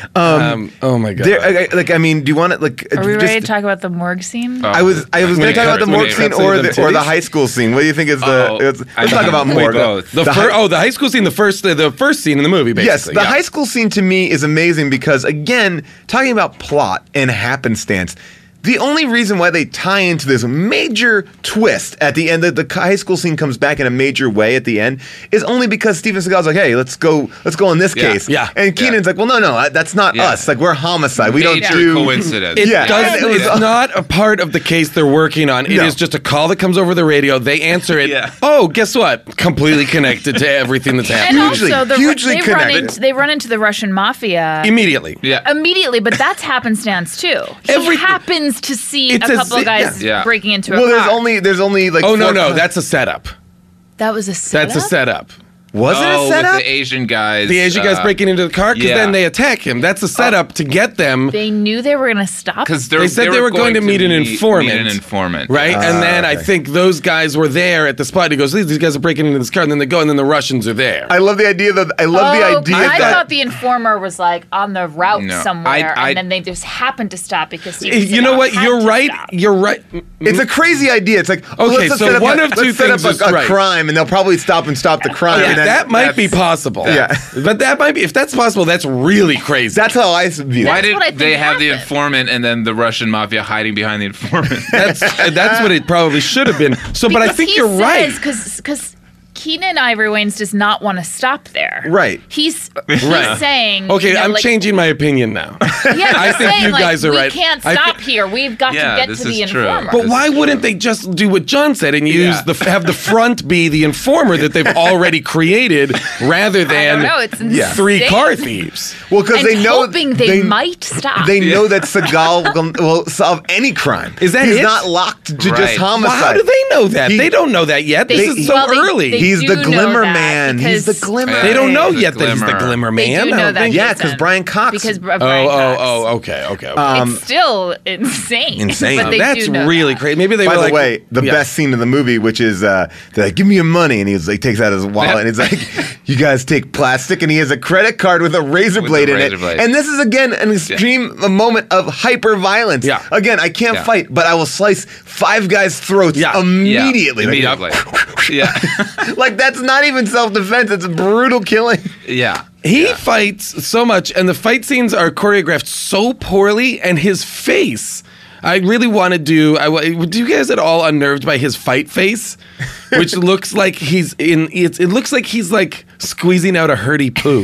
D: um, oh my god.
B: There, I- I- like, I mean, do you want to like?
E: Are we
B: just,
E: ready to talk about the morgue scene?
F: Oh.
B: I was I was
F: When
B: going
F: he
B: to talk about the
F: cuts- when
B: morgue
F: he
B: scene
F: cuts
B: or
F: into
B: the or the
D: titties?
B: high school scene. What do you think is the?
F: Oh,
B: let's
F: I
B: let's talk
F: mean,
B: about
F: wait,
B: morgue.
F: both.
D: the
B: The
D: fir-
B: hi-
D: oh, the high school scene, the first, the, the first scene in the movie,
B: Yes,
D: basically.
B: the
D: yeah.
B: high school scene to me is amazing because, again, talking about plot and happenstance, the only reason why they tie into this major twist at the end that the high school scene comes back in a major way at the end is only because Steven Seagal's like, hey, let's go, let's go in this
F: Yeah.
B: case.
D: Yeah.
B: And Keenan's like, well, no, no, that's not
F: Yeah.
B: us. Like, we're homicide. We don't
F: Major
B: do
F: coincidence.
D: It
B: Yeah.
D: does,
B: And it was-
D: it's not a part of the case they're working on. It
B: No.
D: is just a call that comes over the radio. They answer it.
F: Yeah.
D: Oh, guess what? Completely connected to everything that's
E: and
D: happening.
B: Hugely,
E: also, the,
B: hugely
E: they run
B: connected.
E: into they run into the Russian mafia
D: Immediately.
F: Yeah.
E: immediately, but that's happenstance too. He
D: Every-
E: happens to see a
D: It's a
E: couple
D: zi-
E: of guys
F: yeah.
E: breaking into a
B: Well, there's
E: car.
B: only there's only like
D: Oh, no,
B: four
D: no.
B: cars.
D: That's a setup.
E: that was a setup?
D: That's a setup.
B: was it
F: oh,
B: a setup?
F: with the Asian guys.
D: The Asian guy's
F: uh,
D: breaking into the car because
F: yeah.
D: then they attack him. That's a setup to get them.
E: They knew they were going to stop.
F: Because
D: They said they were going to meet an informant.
F: Meet an informant.
D: Right, and then I
B: okay.
D: think those guys were there at the spot. He goes, "These these guys are breaking into this car," and then they go, and then the Russians are there.
B: I love the idea that I love the
E: Oh,
B: idea
E: I
B: that
E: thought the informer was like on the route
F: No,
E: somewhere,
F: I- I-
E: and then they just happened to stop because Steven
D: you know
E: Seagal
D: what?
E: had
D: You're
E: to
D: right.
E: stop.
D: You're right.
B: it's a crazy idea. It's like
D: Okay,
B: let's, let's
D: so
B: set up
D: one
B: a,
D: of two
B: let's set
D: things
B: up
D: is
B: a, a
D: right.
B: crime, and they'll probably stop and stop the crime.
D: Yeah,
B: and then,
D: that might be
F: that's-
D: possible.
B: Yeah.
D: but that might be. If that's possible, that's really crazy.
B: that's how I view
F: Why
B: it.
F: did
E: what I think
F: they have the
E: happened.
F: informant and then the Russian mafia hiding behind the informant?
D: That's that's what it probably should have been. So, but I
E: Because
D: think
E: he
D: you're right.
E: Because Keenan Ivory Wayans does not want to stop there.
B: Right.
E: He's he's
D: Right.
E: saying.
D: Okay,
E: you know,
D: I'm
E: like,
D: changing my opinion now.
E: Yeah,
D: I
E: he's
D: think
E: saying,
D: you
E: like,
D: guys are
E: we
D: right.
E: can't
D: I thi-
E: stop here. We've got
F: Yeah,
E: to get
F: this
E: to the
F: is true.
E: informer.
D: But why wouldn't they just do what John said and use
F: Yeah.
D: the have the front be the informer that they've already created rather
E: I
D: than
E: don't know. It's insane.
D: three car thieves?
B: Well, because
E: And
B: they know
E: hoping they, might stop.
B: They know that Seagal will, will solve any crime.
D: Is that
B: He's
D: it?
B: not locked to
F: Right.
B: just homicide.
D: Well, how do they know that?
B: He-
D: they don't know that yet.
E: They-
D: this is so
E: well, they-
D: early.
E: they
B: He's
E: do
B: the
E: know
B: glimmer
E: that
B: man. He's the
E: because-
B: glimmer.
D: They don't know
F: The
D: yet that he's the
F: glimmer.
D: glimmer
E: They
D: man.
E: do
D: I
E: know
D: don't
E: that.
D: think-
B: Yeah,
E: he's
B: 'cause
E: him.
B: Brian Cox-
E: Because of
D: Oh,
E: Brian
D: oh,
E: Cox.
D: oh, okay, okay. okay.
B: Um,
E: it's still insane.
B: Insane.
E: But they
D: That's
E: do know
D: really
E: that.
D: crazy. Maybe they
B: By
D: were
B: the
D: like,
B: way, the
D: yeah.
B: best scene of the movie, which is uh, they're like, "Give me your money," and he's like, takes out his wallet, and he's like, "You guys take plastic," and he has a credit card with a razor
F: With
B: blade
F: a
B: in
F: razor
B: it.
F: blade.
B: And this is again an extreme moment of hyper violence.
D: Yeah.
B: Again, I can't
F: Yeah.
B: fight, but I will slice five guys' throats
D: Yeah.
B: immediately.
F: Yeah,
B: Like,
F: immediately. yeah.
B: like that's not even self defense; it's brutal killing.
F: Yeah.
D: He
F: Yeah.
D: fights so much, and the fight scenes are choreographed so poorly, and his face. I really want to do. I wa- do you guys at all unnerved by his fight face, which looks like he's in? It's, it looks like he's like squeezing out a hurdy poo.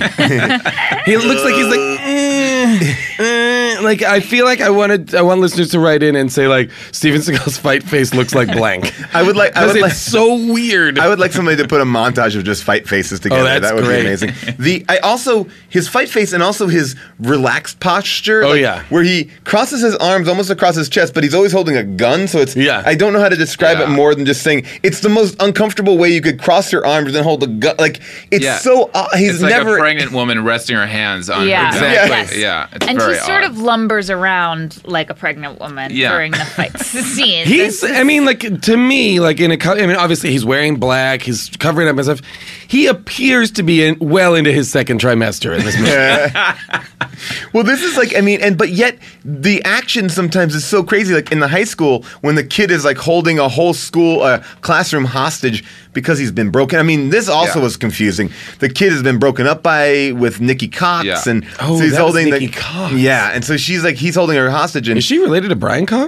D: He looks like he's like. "Eh, eh." Like I feel like I wanted. I want listeners to write in and say like Steven Seagal's fight face looks like blank.
B: I would like. I
D: Because
B: would
D: it's
B: like.
D: so weird.
B: I would like somebody to put a montage of just fight faces together.
D: Oh, that's
B: that would
D: great.
B: be amazing. The I also his fight face and also his relaxed posture.
D: Oh,
B: like,
D: yeah.
B: where he crosses his arms almost across his chest, but he's always holding a gun. So it's
D: Yeah.
B: I don't know how to describe it
F: Yeah.
B: more than just saying it's the most uncomfortable way you could cross your arms and then hold a gun. Like it's
F: Yeah.
B: so uh, he's
F: It's like
B: never
F: a pregnant woman resting her hands on
E: Yeah.
F: her
B: Exactly.
F: back.
E: Yes.
F: Yeah. It's
E: And
F: very
E: he sort
F: odd.
E: of lumbers around like a pregnant woman
F: Yeah.
E: during the fight scene.
D: He's, I mean, like, to me, like, in a, co- I mean, obviously he's wearing black, he's covering up and stuff. He appears to be in, well into his second trimester in this movie.
B: Well, this is like, I mean, and but yet the action sometimes is so crazy. Like in the high school, when the kid is like holding a whole school uh, classroom hostage because he's been broken. I mean, this also
F: Yeah.
B: was confusing. The kid has been broken up by with Nikki Cox,
F: Yeah.
B: and
D: Oh,
B: so he's
D: that was
B: holding
D: Nikki
B: the
D: Cox.
B: yeah, and so she's like he's holding her hostage, and
D: Is she related to Brian Cox?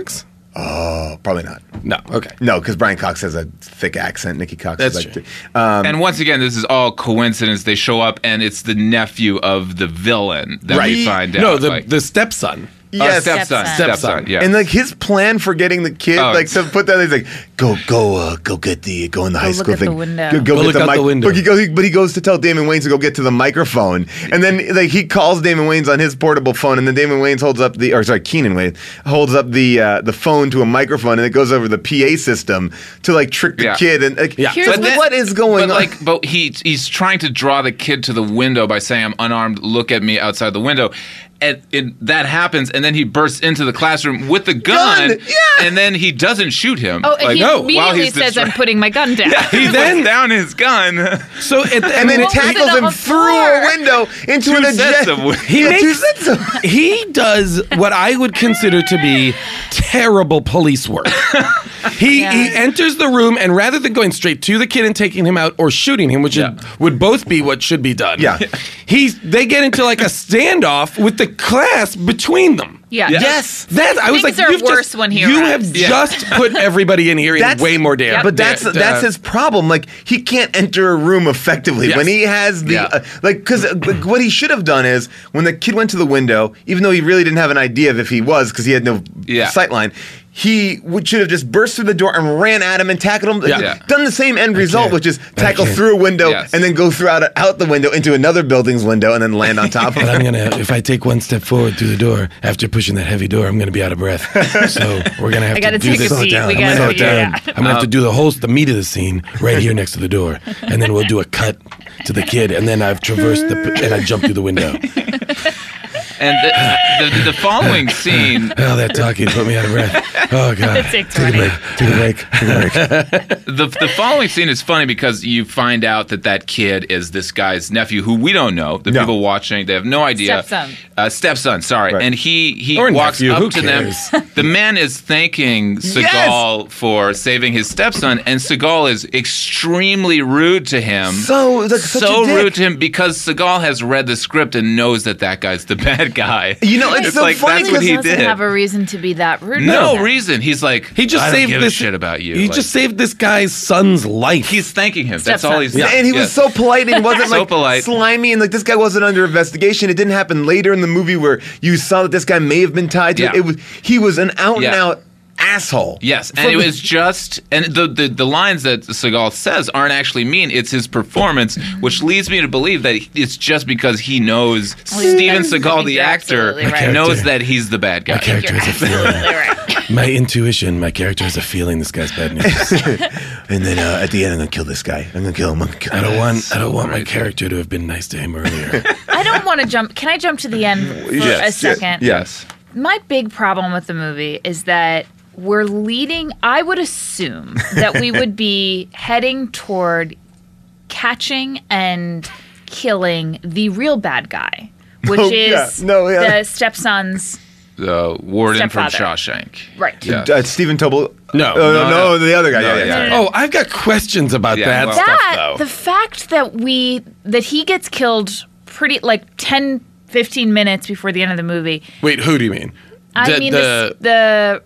B: Oh, probably not.
D: No. Okay.
B: No, because Brian Cox has a thick accent. Nikki Cox
D: That's
B: is like,
D: true.
B: um,
F: And once again, this is all coincidence. They show up, and it's the nephew of the villain that we
B: Right.
F: find out.
D: No, the
F: like,
D: the stepson.
B: yes.
F: uh, stepson,
E: Stepson.
F: stepson, yeah.
B: And like his plan for getting the kid,
F: Oh,
B: like to put that, he's like, go, go, uh, go get the, go in the high
E: look
B: school
E: at the
B: thing.
E: window.
B: Go, go
D: Go
B: get
D: look
B: the
D: out the
B: mic-
D: window.
B: But he goes, but he goes to tell Damon Wayans to go get to the microphone, and then like he calls Damon Wayans on his portable phone, and then Damon Wayans holds up the, or sorry, Keenan Wayans holds up the uh, the phone to a microphone, and it goes over the P A system to like trick the
F: Yeah.
B: kid. And like,
D: Yeah.
E: Here's
B: but
E: what-
B: what is going
F: but
B: on?
F: like, but he he's trying to draw the kid to the window by saying, "I'm unarmed. Look at me outside the window." And it, that happens, and then he bursts into the classroom with the gun,
B: Gun, yeah.
F: and then he doesn't shoot him.
E: Oh, and
F: Like,
E: he
F: no, while
E: immediately
F: he's
E: says,
F: distra-
E: "I'm putting my gun down."
F: he
D: then-
F: then down his gun.
D: So it, I
B: and
D: mean,
B: then
D: it-
B: tackles
E: it on
B: him
E: the
B: through
E: floor.
B: a window into
F: Two
B: an
F: sets
B: eject-
F: of wi-
D: He
B: Yeah, two
D: makes
B: sets of-
D: he does what I would consider to be terrible police work. He
E: Yeah.
D: he enters the room, and rather than going straight to the kid and taking him out or shooting him, which
F: Yeah.
D: is, would both be what should be done.
B: Yeah.
D: He's they get into like a standoff with the class between them.
E: Yeah.
B: Yes.
D: That I was
E: Things
D: like,
E: are
D: you've
E: worse
D: just,
E: when he
D: you
E: arrives.
D: have
F: Yeah.
D: just put everybody in here in
B: That's-
D: way more damage.
E: Yep.
B: But that's
F: Yeah,
B: that's
F: uh,
B: his problem. Like he can't enter a room effectively
D: Yes.
B: when he has the
F: Yeah.
B: uh, like because what he should have done is when the kid went to the window, even though he really didn't have an idea of if he was because he had no
F: Yeah.
B: sight line. He would, should have just burst through the door and ran at him and tackled him.
D: Yeah.
F: Yeah.
B: Done the same end result,
D: can't.
B: which is
D: I
B: tackle
D: can't.
B: through a window
F: Yes.
B: and then go through out, out the window into another building's window and then land on top of
D: And I'm
B: it.
D: gonna, if I take one step forward through the door after pushing that heavy door, I'm gonna be out of breath. So we're gonna have
E: I
D: to
E: gotta
D: do
E: take
D: this.
E: a seat.
D: Down.
E: We
D: I'm
E: gotta
D: gonna
E: figure
D: slow
E: it
D: down.
E: out.
D: I'm gonna have to do the whole, the meat of the scene right here next to the door, and then we'll do a cut to the kid, and then I've traversed the, and I jump through the window.
F: And the, the, the following scene,
D: Oh, that talking put me out of breath. Oh god.
E: Take
D: Take a
E: twenty.
D: break. Take a break. Take a break.
F: the the following scene is funny because you find out that that kid is this guy's nephew, who we don't know. The
B: No.
F: people watching, they have no idea.
E: Stepson.
F: Uh, stepson, sorry.
B: Right.
F: And he he
D: Or
F: walks
D: nephew,
F: up
D: who
F: to
D: cares?
F: them. The man is thanking Seagal for saving his stepson, and Seagal is extremely rude to him.
B: So, like, such
F: so
B: a dick.
F: rude to him because Seagal has read the script and knows that that guy's the bad guy.
B: You know, it's so
F: like
B: funny
F: that's what
E: He
F: he
E: doesn't
F: did.
E: have a reason to be that rude.
F: no
E: to him.
F: reason. He's like,
D: He just
F: I don't
D: saved
F: give
D: this
F: a shit about you.
D: He
F: Like,
D: just saved this guy's son's life.
F: He's thanking him. That's
E: Stepson.
F: all he's.
B: And he was
F: Yeah.
B: so polite and wasn't
F: So
B: like
F: polite.
B: slimy and like this guy wasn't under investigation. It didn't happen later in the movie where you saw that this guy may have been tied to
F: Yeah.
B: it. It was he was an out and
F: Yeah.
B: out asshole.
F: Yes, and
B: From
F: it
B: the-
F: was just, and the, the the lines that Seagal says aren't actually mean. It's his performance, which leads me to believe that it's just because he knows
E: Well, you-
F: Steven
E: that's- I
F: Seagal,
E: think
F: the
E: you're
F: actor,
E: absolutely right.
F: knows
D: Character.
F: that he's the bad guy.
D: My character
E: You're
D: has a feeling.
E: absolutely right.
D: My intuition, my character has a feeling this guy's bad news.
B: And then uh, at the end, I'm gonna kill this guy. I'm gonna kill him. I'm gonna kill
D: I
B: him.
D: don't want I don't want my character to have been nice to him earlier.
E: I don't want to jump. Can I jump to the end for
F: Yes,
E: a second?
F: Yes.
E: My big problem with the movie is that we're leading, I would assume that we would be heading toward catching and killing the real bad guy, which
B: Oh,
E: is
B: yeah. No, yeah.
E: the stepson's.
F: The warden from
E: Stepfather.
F: Shawshank.
E: Right.
F: Yeah.
B: Uh, Stephen Tobel.
D: No.
B: Oh, no,
F: No,
B: no,
F: no.
B: the other guy.
F: No,
B: yeah, yeah.
F: yeah.
B: sorry.
D: Oh, I've got questions about
F: Yeah,
D: that
F: well-
D: stuff
E: That,
D: though.
E: the fact that we, that he gets killed pretty, like ten, fifteen minutes before the end of the movie.
D: Wait, who do you mean?
E: I
D: The-
E: mean,
D: the,
E: the,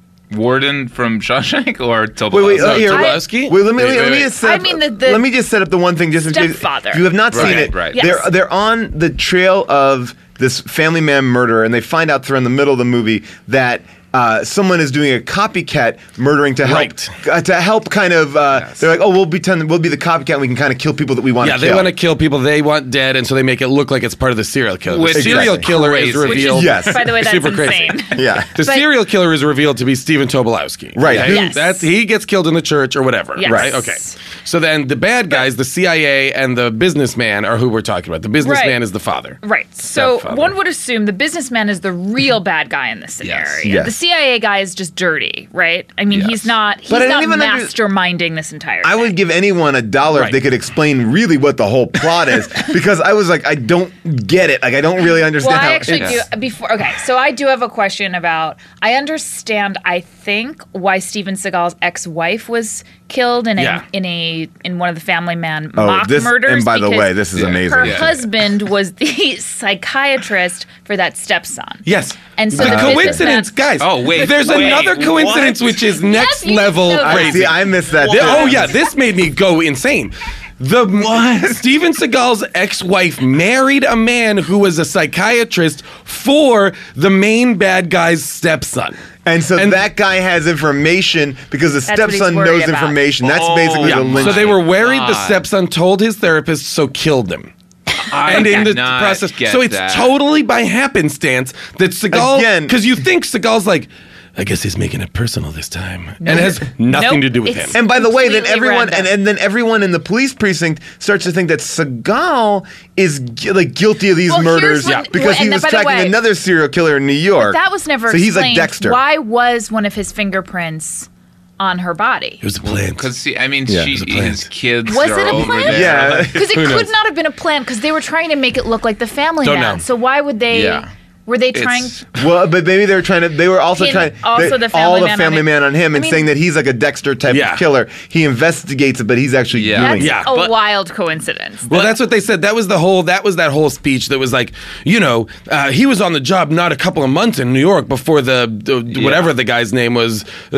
F: Warden from Shawshank or Tobolowsky?
B: Wait, wait, uh,
D: no,
B: here.
D: Tobolowsky?
B: Wait, let me,
F: Wait,
B: let me
F: wait,
B: just set
E: I
B: up,
E: mean, the- the
B: let me just set up the one thing just in case
E: stepfather.
B: if you have not seen
F: Right,
B: it.
F: right.
E: Yes.
B: They're they're on the trail of this family man murderer, and they find out they're in the middle of the movie that uh, someone is doing a copycat murdering to help
D: Right.
B: uh, to help kind of. Uh,
F: Yes.
B: They're like, oh, we'll pretend we'll be the copycat, and we can kind of kill people that we want
D: yeah,
B: to
D: they
B: kill.
D: want to kill people they want dead, and so they make it look like it's part of the serial killer.
F: Which
D: The
F: is
D: serial killer is
F: crazy. Which is-
D: revealed.
B: Yes.
E: by the way, that's
D: Super crazy.
E: insane.
B: Yeah.
D: The
E: But-
D: serial killer is revealed to be Stephen Tobolowsky.
B: Right.
D: Okay?
E: Yes.
D: That's he gets killed in the church or whatever.
E: Yes.
D: Right. Okay. So then the bad guys, the C I A and the businessman, are who we're talking about. The businessman
E: Right.
D: is the father.
E: Right. So
D: Stepfather.
E: one would assume the businessman is the real bad guy in this scenario.
F: Yes.
B: Yes.
E: The C I A guy is just dirty, right? I mean,
F: Yes.
E: he's not he's
B: But I
E: not
B: don't even under-
E: masterminding this entire
B: I
E: thing.
B: would give anyone a dollar
D: Right.
B: if they could explain really what the whole plot is, because I was like, I don't get it. Like, I don't really understand
E: Well,
B: how.
E: I actually do
F: Yes.
E: before. Okay, so I do have a question about. I understand. I think why Steven Seagal's ex-wife was killed in a
D: Yeah.
E: in a family in one of the Family Man
B: Oh,
E: mock
B: this,
E: murders.
B: and by the
E: because
B: way, this is
F: Yeah.
B: amazing.
E: her
F: Yeah.
E: husband was the psychiatrist for that stepson.
D: Yes.
E: And so
D: the
E: the
D: coincidence,
E: business-
D: guys.
F: Oh, wait,
D: There's
F: wait,
D: another coincidence
F: what?
D: which is next
E: Yes, you
D: level
E: know that.
D: crazy.
B: See, I missed that.
D: Th-
B: too.
D: oh yeah, this made me go insane. The Steven Seagal's ex-wife married a man who was a psychiatrist for the main bad guy's stepson.
B: And so
D: And-
B: that guy has information because the
E: That's what he's
B: stepson
E: worried
B: knows
E: about.
B: information. That's
F: Oh,
B: basically
F: yeah.
B: the lynch.
D: So they were worried the
F: God.
D: stepson told his therapist, so killed him.
F: I
D: And in the
F: cannot
D: process,
F: get
D: so it's
F: that.
D: totally by happenstance that Seagal,
B: Again-
D: because you think Seagal's like, I guess he's making it personal this time, and it has nothing
E: Nope,
D: to do with
E: it's-
D: him.
B: And by the way, then
E: Completely
B: everyone
E: random.
B: and, and then everyone in the police precinct starts to think that Seagal is gu- like guilty of these
E: Well, here's
B: murders
E: when-
B: because
E: well,
B: he
E: and
B: was
E: by the
B: tracking
E: way-
B: another serial killer in New York.
E: That was never
B: So he's like
E: explained.
B: Dexter.
E: Why was one of his fingerprints on her body?
D: It was a plan.
F: Because see, I mean,
B: Yeah,
F: she,
B: it was a plan.
F: his kids
E: Was
F: are
E: it a
F: over
E: plan?
F: there.
B: Yeah.
E: Because it
D: Who
E: could
D: knows?
E: not have been a plan because they were trying to make it look like the Family
D: Don't
E: Man.
D: know.
E: So why would they?
F: Yeah.
E: Were they
F: It's-
E: trying?
B: Well, but maybe they were trying to. They were also
E: Pin
B: trying
E: also
B: they-
E: the Family
B: all the
E: Man on
B: family
E: him.
B: man on him
E: I
B: and
E: mean-
B: saying that he's like a Dexter type
D: Yeah.
B: of killer. He investigates it, but he's actually
F: Yeah.
B: doing
E: That's
B: it.
D: Yeah,
E: a
D: but-
E: wild coincidence.
D: Well, that's what they said. That was the whole. That was that whole speech. That was like, you know, uh, he was on the job not a couple of months in New York before the, the whatever the guy's name was, the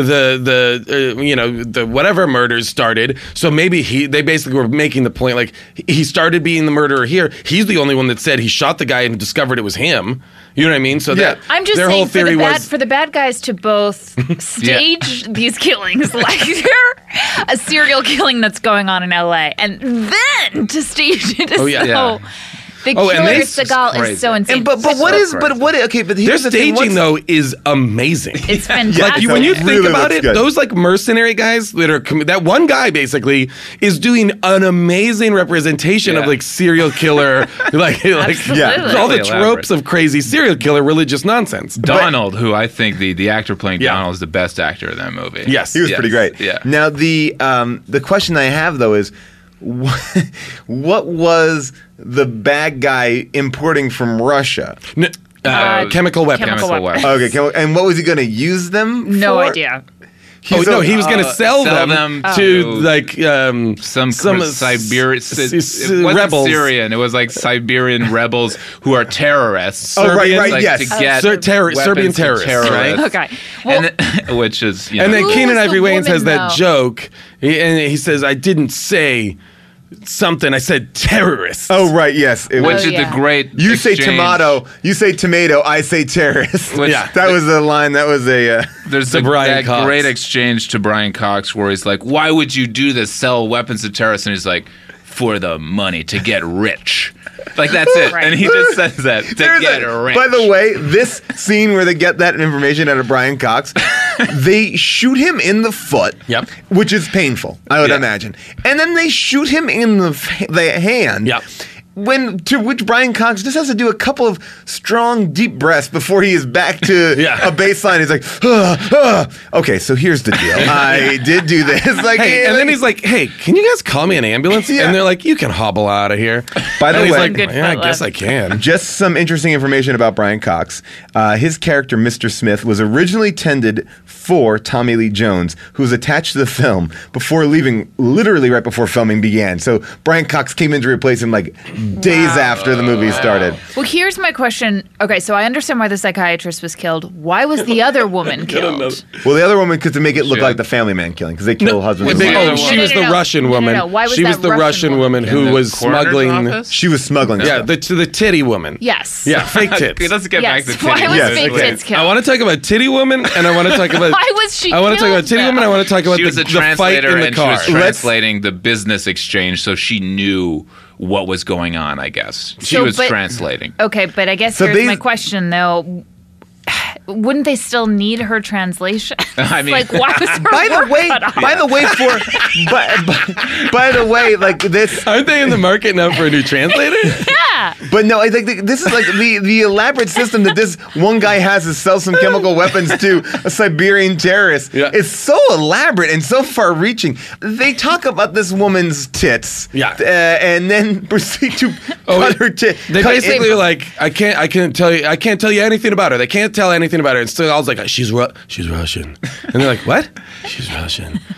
D: the uh, you know the whatever murders started. So maybe he. They basically were making the point like he started being the murderer here. He's the only one that said he shot the guy and discovered it was him. You know what I mean? So
B: Yeah.
D: that
E: I'm just
D: their
E: saying
D: whole
E: for
D: theory
E: the bad
D: was
E: for the bad guys to both stage these killings like they're a serial killing that's going on in L A and then to stage it.
D: Oh, yeah.
E: so,
F: Yeah.
E: The
D: Oh, and
E: killer
D: they-
E: Seagal
F: crazy.
E: is so insane.
B: And but but what
F: So
B: is but what okay? But
D: their
B: here's the thing,
D: staging
B: what's-
D: though is amazing.
E: it's fantastic.
D: Like you, when you
B: It
D: think
B: really
D: about
B: looks
D: it,
B: good.
D: those like mercenary guys that are commi- that one guy basically is doing an amazing representation of
F: Yeah.
D: like serial killer, like like
E: Absolutely.
D: all the
F: Really
D: tropes
F: elaborate.
D: of crazy serial killer religious nonsense.
F: Donald, who I think the, the actor playing
D: Yeah.
F: Donald is the best actor in that movie.
D: Yes.
B: He was
F: Yes.
B: pretty great.
F: Yeah.
B: Now the um, the question I have though is, what, what was the bad guy importing from Russia?
D: N- uh,
E: Uh,
D: chemical weapons.
E: chemical
F: Chemical
E: weapons.
F: weapons.
B: Okay, can we- and what was he going to use them?
E: no
B: for?
E: idea.
D: Oh
B: He's
D: no,
B: a-
D: he was going to
F: uh,
D: sell,
F: sell
D: them,
F: them
D: to
F: to
D: like um,
F: Some,
D: some
F: Siberian
D: s- s-
F: it wasn't
D: rebels.
F: Syrian. It was like Siberian rebels who are terrorists.
B: Oh, right,
D: Serbians,
B: right,
F: like,
B: yes.
F: to get
D: Ser- terror-
F: weapons
D: Serbian
F: to
D: terrorists, right?
E: Okay. Well,
F: and then, which is you know,
D: And then
E: Who
D: Keenan
E: was
D: Ivory
E: the
D: Wayans
E: woman,
D: has that
E: though?
D: joke, he, and he says, "I didn't say something. I said terrorists."
B: Oh right, yes. It
F: which
B: was,
E: Oh,
F: is
E: yeah.
F: the great.
B: you say
F: exchange.
B: tomato, you say tomato, I say terrorist.
F: Which-
D: Yeah.
B: that was the line. That was a. Uh,
F: There's
D: To
F: the,
D: Brian
F: that
D: Cox.
F: great exchange to Brian Cox where he's like, "Why would you do this? Sell weapons to terrorists?" And he's like, "For the money, to get rich." Like that's it,
E: Right.
F: and he just says that to
B: There's
F: get
B: a-
F: rich.
B: By the way, this scene where they get that information out of Brian Cox, they shoot him in the foot,
D: Yep.
B: which is painful, I would
F: Yeah.
B: imagine, and then they shoot him in the f- the hand.
D: Yep.
B: When to which Brian Cox just has to do a couple of strong, deep breaths before he is back to
D: Yeah.
B: a baseline. He's like, "Ah, ah." Okay, so here's the deal. I did do this. Like,
D: Hey, and then he's like, "Hey, can you guys call me an ambulance?"
B: Yeah.
D: And they're like, "You can hobble out of here."
B: By the
D: and he's
B: way-
D: like,
E: Good
D: "Yeah, I
E: foot
D: guess
E: left.
D: I can."
B: Just some interesting information about Brian Cox. Uh, his character, Mister Smith, was originally intended for Tommy Lee Jones, who was attached to the film before leaving, literally right before filming began. So Brian Cox came in to replace him like days after the movie started.
E: well, here's my question. Okay, so I understand why the psychiatrist was killed. Why was the other woman killed?
B: Well, the other woman, because to make it look
F: Sure.
B: like the Family Man killing, because they kill husbands and
D: They-
F: the
B: wives.
F: other
D: oh,
F: one.
D: she
E: No,
D: was
E: no,
D: the
E: no.
D: Russian
E: No, no,
D: woman.
E: no. Why was
D: she
E: that
D: was the
E: Russian
D: Russian woman,
E: woman?
D: who
F: In the
D: was
F: coroner's
D: smuggling.
F: office?
B: She was smuggling
D: Yeah,
B: stuff.
D: the to the titty woman.
E: Yes.
D: Yeah, fake tits.
F: Okay, let's get
E: Yes.
F: back to
E: Why
F: titty
E: was
B: Yes,
E: fake
B: okay.
E: tits killed?
D: I want to talk about titty woman, and I want to talk about.
E: Why was she
D: I want to talk
E: killed,
D: about titty
E: though?
D: woman. I want to talk about
F: She
D: the,
F: was a
D: the fight
F: translator
D: in the
F: and
D: car.
F: she was translating the business exchange, so she knew what was going on. I guess she
E: So,
F: was
E: but-
F: translating.
E: Okay, but I guess
B: So
E: here's
B: they-
E: my question though. Wouldn't they still need her translation?
F: I mean-
E: like, why was her
B: By the
E: work
B: way,
E: cut off?
B: by the way, for by, by, by the way, like this.
D: Aren't they in the market now for a new translator?
E: Yeah.
B: But no, I think this is like the, the elaborate system that this one guy has to sell some chemical weapons to a Siberian terrorist.
D: Yeah.
B: It's so elaborate and so far-reaching. They talk about this woman's tits,
D: Yeah.
B: uh, and then proceed to
D: Oh,
B: cut
D: it-
B: her tit.
D: They
B: cut
D: basically
B: it-
D: are like, I can't, I can't tell you, I can't tell you anything about her. They can't tell anything about her. And still, I was like, she's Ru- she's Russian, and they're like, what? She's Russian.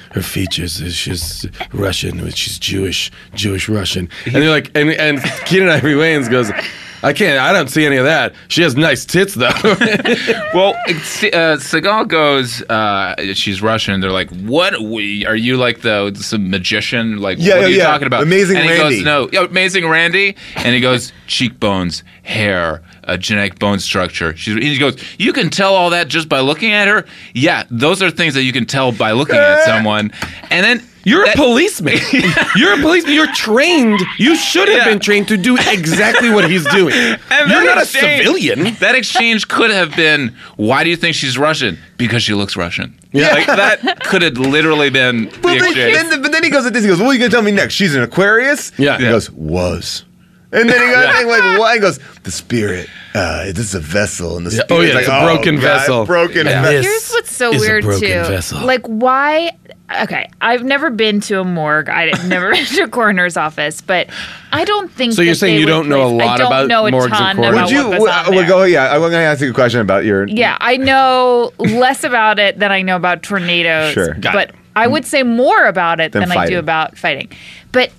D: her features. She's Russian. She's Jewish, Jewish Russian. And they're like, and and Keenen Ivory Wayans goes, I can't. I don't see any of that. She has nice tits though.
F: Well, it's, uh, Seagal goes. Uh, she's Russian. They're like, "What? We, are you like the some magician? Like,
B: Yeah,
F: what are you
B: yeah.
F: talking about?"
B: Amazing
F: and he
B: Randy.
F: goes, "No, yeah, Amazing Randy." And he goes, "Cheekbones, hair, a genetic bone structure." She's, he goes, "You can tell all that just by looking at her." Yeah, those are things that you can tell by looking at someone. And then.
D: You're
F: that-
D: a policeman. You're a policeman. You're trained. You should have
F: Yeah.
D: been trained to do exactly what he's doing.
F: And
D: You're
F: that
D: not a
F: exchange-
D: civilian.
F: That exchange could have been, "Why do you think she's Russian?" Because she looks Russian.
D: Yeah.
F: Like, that could have literally been the
B: Well, then,
F: exchange.
B: then, but then he goes at this. He goes, "What are you gonna tell me next? She's an Aquarius."
D: Yeah.
B: He
D: Yeah.
B: goes, "Was." And then he goes, yeah. like, "What?" He goes, "The spirit. Uh, this is a vessel, and the
D: Yeah.
B: spirit."
D: Oh, yeah,
B: like,
D: it's a broken
B: God,
D: vessel.
B: Broken
D: Yeah.
B: vessel.
D: This
E: Here's what's so
D: is a
E: weird
D: broken
E: too.
D: vessel.
E: Like, why? Okay, I've never been to a morgue. I've never been to a coroner's office, but I don't think.
D: So you're
E: that
D: saying
E: they
D: you
E: would
D: don't know a
E: place-
D: lot
E: I don't
D: about
E: know a
D: morgues and
E: ton
D: coroners?
E: about
B: Would you?
E: what goes
B: Well,
E: on
B: well,
E: there.
B: go. Yeah, I'm gonna ask you a question about your.
E: Yeah, I know less about it than I know about tornadoes.
B: Sure.
D: Got
E: but
D: it.
E: I would say more about it
B: Than
E: than I
B: fighting.
E: do about fighting. But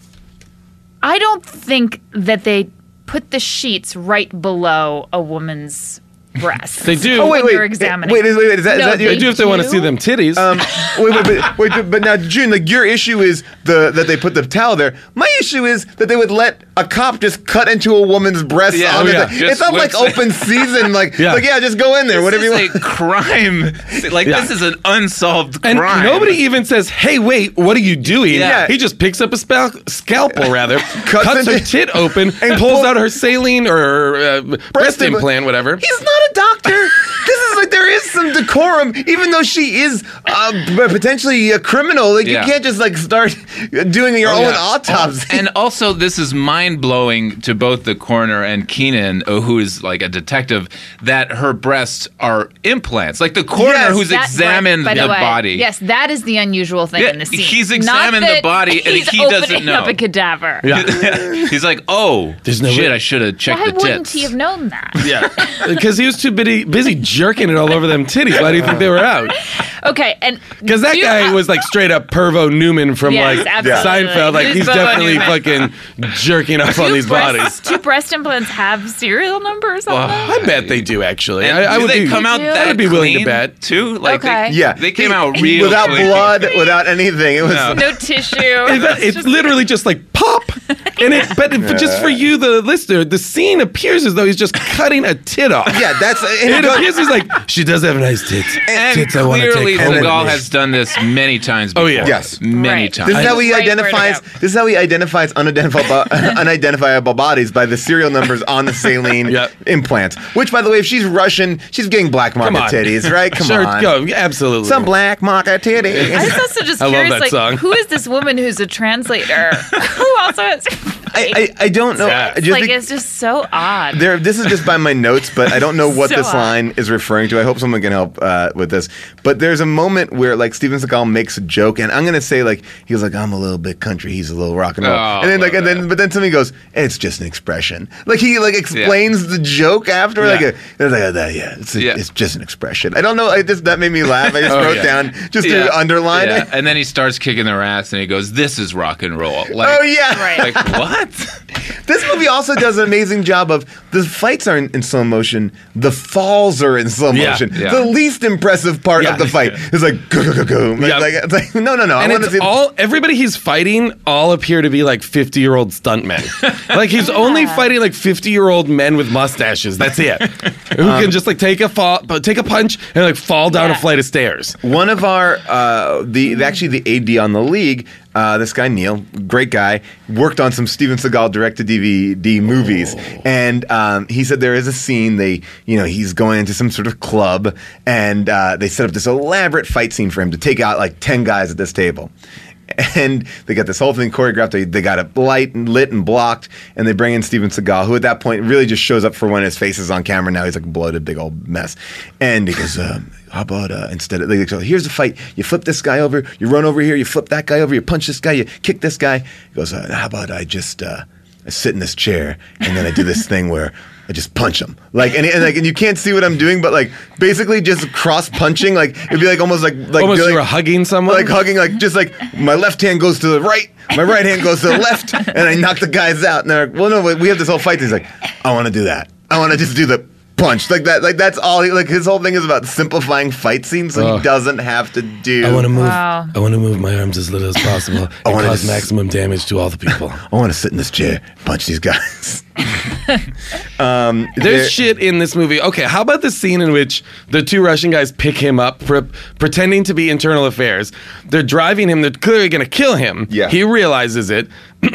E: I don't think that they put the sheets right below a woman's breasts.
D: They do.
B: Oh wait,
E: when
B: wait,
E: you're examining.
B: wait, wait, wait. Is that, is
E: No,
B: that your?
D: They do if they want to
E: do?
D: see them titties.
B: Um, wait, wait, but, wait, but now, June, like your issue is the that they put the towel there. My issue is that they would let a cop just cut into a woman's breast.
F: Yeah,
B: on
F: oh,
B: the
D: yeah.
B: thing.
F: Just
B: It's not like
F: whips-
B: open season. Like,
D: Yeah.
B: like yeah, just go in there, whatever you
F: This
B: want.
F: is a crime. Like,
D: Yeah.
F: this is an unsolved
D: and
F: crime.
D: nobody even says, "Hey, wait, what are you doing?"
F: Yeah.
D: He just picks up a spal- scalpel, rather,
B: Cuts
D: cuts her
B: into-
D: tit open,
B: and
D: and pulls
B: pull-
D: out her saline or uh, breast
B: implant.
D: implant, whatever.
B: He's not a doctor. This is like there is some decorum, even though she is uh, p- potentially a criminal. Like
F: Yeah.
B: you can't just like start doing your
D: Oh,
B: own
D: yeah.
B: autopsy.
F: And also, this is mind blowing to both the coroner and Keenen, uh, who is like a detective, that her breasts are implants. Like the coroner
B: Yes.
F: who's
E: That-
F: examined
E: right, by
F: the
E: way,
F: body.
E: Yes, that is the unusual thing
F: Yeah,
E: in the scene.
F: he's
E: Not
F: examined the
E: that
F: body and
E: he's
F: he doesn't
E: opening
F: know.
E: up a cadaver.
D: Yeah.
F: He's like, oh,
D: There's no
F: shit,
D: way-
F: I should have checked
E: Why
F: the
E: wouldn't
F: tits.
E: he have known that?
D: Yeah, because he was too busy, busy jerking it all over them titties. Why do you think they were out?
E: Okay, and
D: Because that
E: do you
D: guy
E: have-
D: was like straight up Pervo Newman from
E: Yes,
D: like
E: absolutely.
D: Seinfeld. Like
E: Who's
D: he's
E: Pervo
D: definitely
E: Newman?
D: fucking jerking up on
E: do
D: these
E: breast-
D: bodies.
E: Do breast implants have serial numbers on them?
D: I bet they do actually.
F: And
D: I, I
F: do
D: would
F: they
D: be,
F: come out
E: You
F: that
D: I'd be willing to
F: clean,
D: bet.
F: too? Like
E: Okay.
F: they,
B: yeah,
F: they came
B: He-
F: out real
B: without
F: clean.
B: blood, without anything. It was.
F: No.
E: No tissue.
D: It's, it's
E: just-
D: literally just like pop, and it. But if- just for you, the listener, the scene appears as though he's just cutting a tit off.
B: Yeah, that's. And
D: It
B: it goes-
D: appears he's like, she does have nice tits.
F: And
D: tits I wanna
F: clearly,
D: take home with
F: Seagal
D: me.
F: has done this many times
D: Oh,
F: before.
D: yeah.
B: Yes.
F: Many
E: Right.
F: times.
B: This is how he
E: Right where to
B: identifies.
E: go.
B: This is how he identifies unidentifiable, unidentifiable bodies by the serial numbers on the saline
D: Yep.
B: implants. Which, by the way, if she's Russian, she's getting black
D: Come
B: market
D: on.
B: titties, right? Come
D: sure,
B: on,
D: go. Absolutely.
B: some black market titties.
E: I was also just
D: I love
E: curious,
D: that
E: like,
D: song.
E: who is this woman who's a translator who also has?
B: I, I, I don't know.
D: Yeah.
B: Just
E: like,
B: be-
E: it's just so odd.
B: there, this is just by my notes, but I don't know what
E: So
B: this
E: odd.
B: line is referring to. I hope someone can help uh, with this. But there's a moment where like Steven Seagal makes a joke, and I'm gonna say like he was like, "I'm a little bit country, he's a little rock and roll,"
F: Oh,
B: and then like,
F: love
B: and then but then somebody goes, "It's just an expression." Like he like explains the joke after, like,
F: Yeah.
B: a, they're like, "Oh, yeah, it's, a,
F: Yeah.
B: it's just an expression." I don't know. I just that made me laugh. I just
F: Oh,
B: wrote
F: yeah.
B: down just
F: Yeah.
B: to underline
F: Yeah.
B: it.
F: And then he starts kicking their ass and he goes, "This is rock and roll." Like,
B: Oh yeah,
E: Right.
F: Like, what?
B: This movie also does an amazing job of the fights are in, in slow motion, the falls are in slow
D: Yeah,
B: motion.
F: yeah.
B: The least impressive part
D: Yeah.
B: of the fight is like go go go go. Like,
D: Yeah.
B: like, it's like no no no. I
D: And
B: want to
D: it's
B: see
D: all everybody he's fighting all appear to be like fifty year old stuntmen. Like he's only fighting like fifty year old men with mustaches. That's it. Who can just like take a fall, take a punch and like fall down
E: Yeah.
D: a flight of stairs.
B: one of our uh, the actually the A D on the league. Uh, this guy Neil, great guy, worked on some Steven Seagal direct to D V D movies, and um, he said there is a scene they, you know, he's going into some sort of club, and uh, they set up this elaborate fight scene for him to take out like ten guys at this table. And they got this whole thing choreographed. They, they got it light and lit and blocked. And they bring in Steven Seagal, who at that point really just shows up for when his face is on camera. Now he's like a bloated, big old mess. And he goes, um, how about uh, instead of, like, so here's the fight. You flip this guy over, you run over here, you flip that guy over, you punch this guy, you kick this guy. He goes, uh, how about I just uh, I sit in this chair and then I do this thing where I just punch him. Like and, and like and you can't see what I'm doing, but like basically just cross punching. Like it'd be like almost like like
D: Almost
B: like,
D: you were hugging someone?
B: like hugging, like just like my left hand goes to the right, my right hand goes to the left, and I knock the guys out. And they're like, well, no, we have this whole fight. He's like, I want to do that. I want to just do the punch like that. Like that's all. He, like his whole thing is about simplifying fight scenes, so
D: Oh.
B: he doesn't have to do.
D: I want to move.
E: Wow.
D: I want to move my arms as little as possible and
B: wanna
D: cause
B: just-
D: maximum damage to all the people.
B: I want to sit in this chair, punch these guys. um,
D: There's
B: there-
D: shit in this movie. Okay, how about the scene in which the two Russian guys pick him up, pre- pretending to be internal affairs? They're driving him. They're clearly going to kill him.
B: Yeah.
D: He realizes it.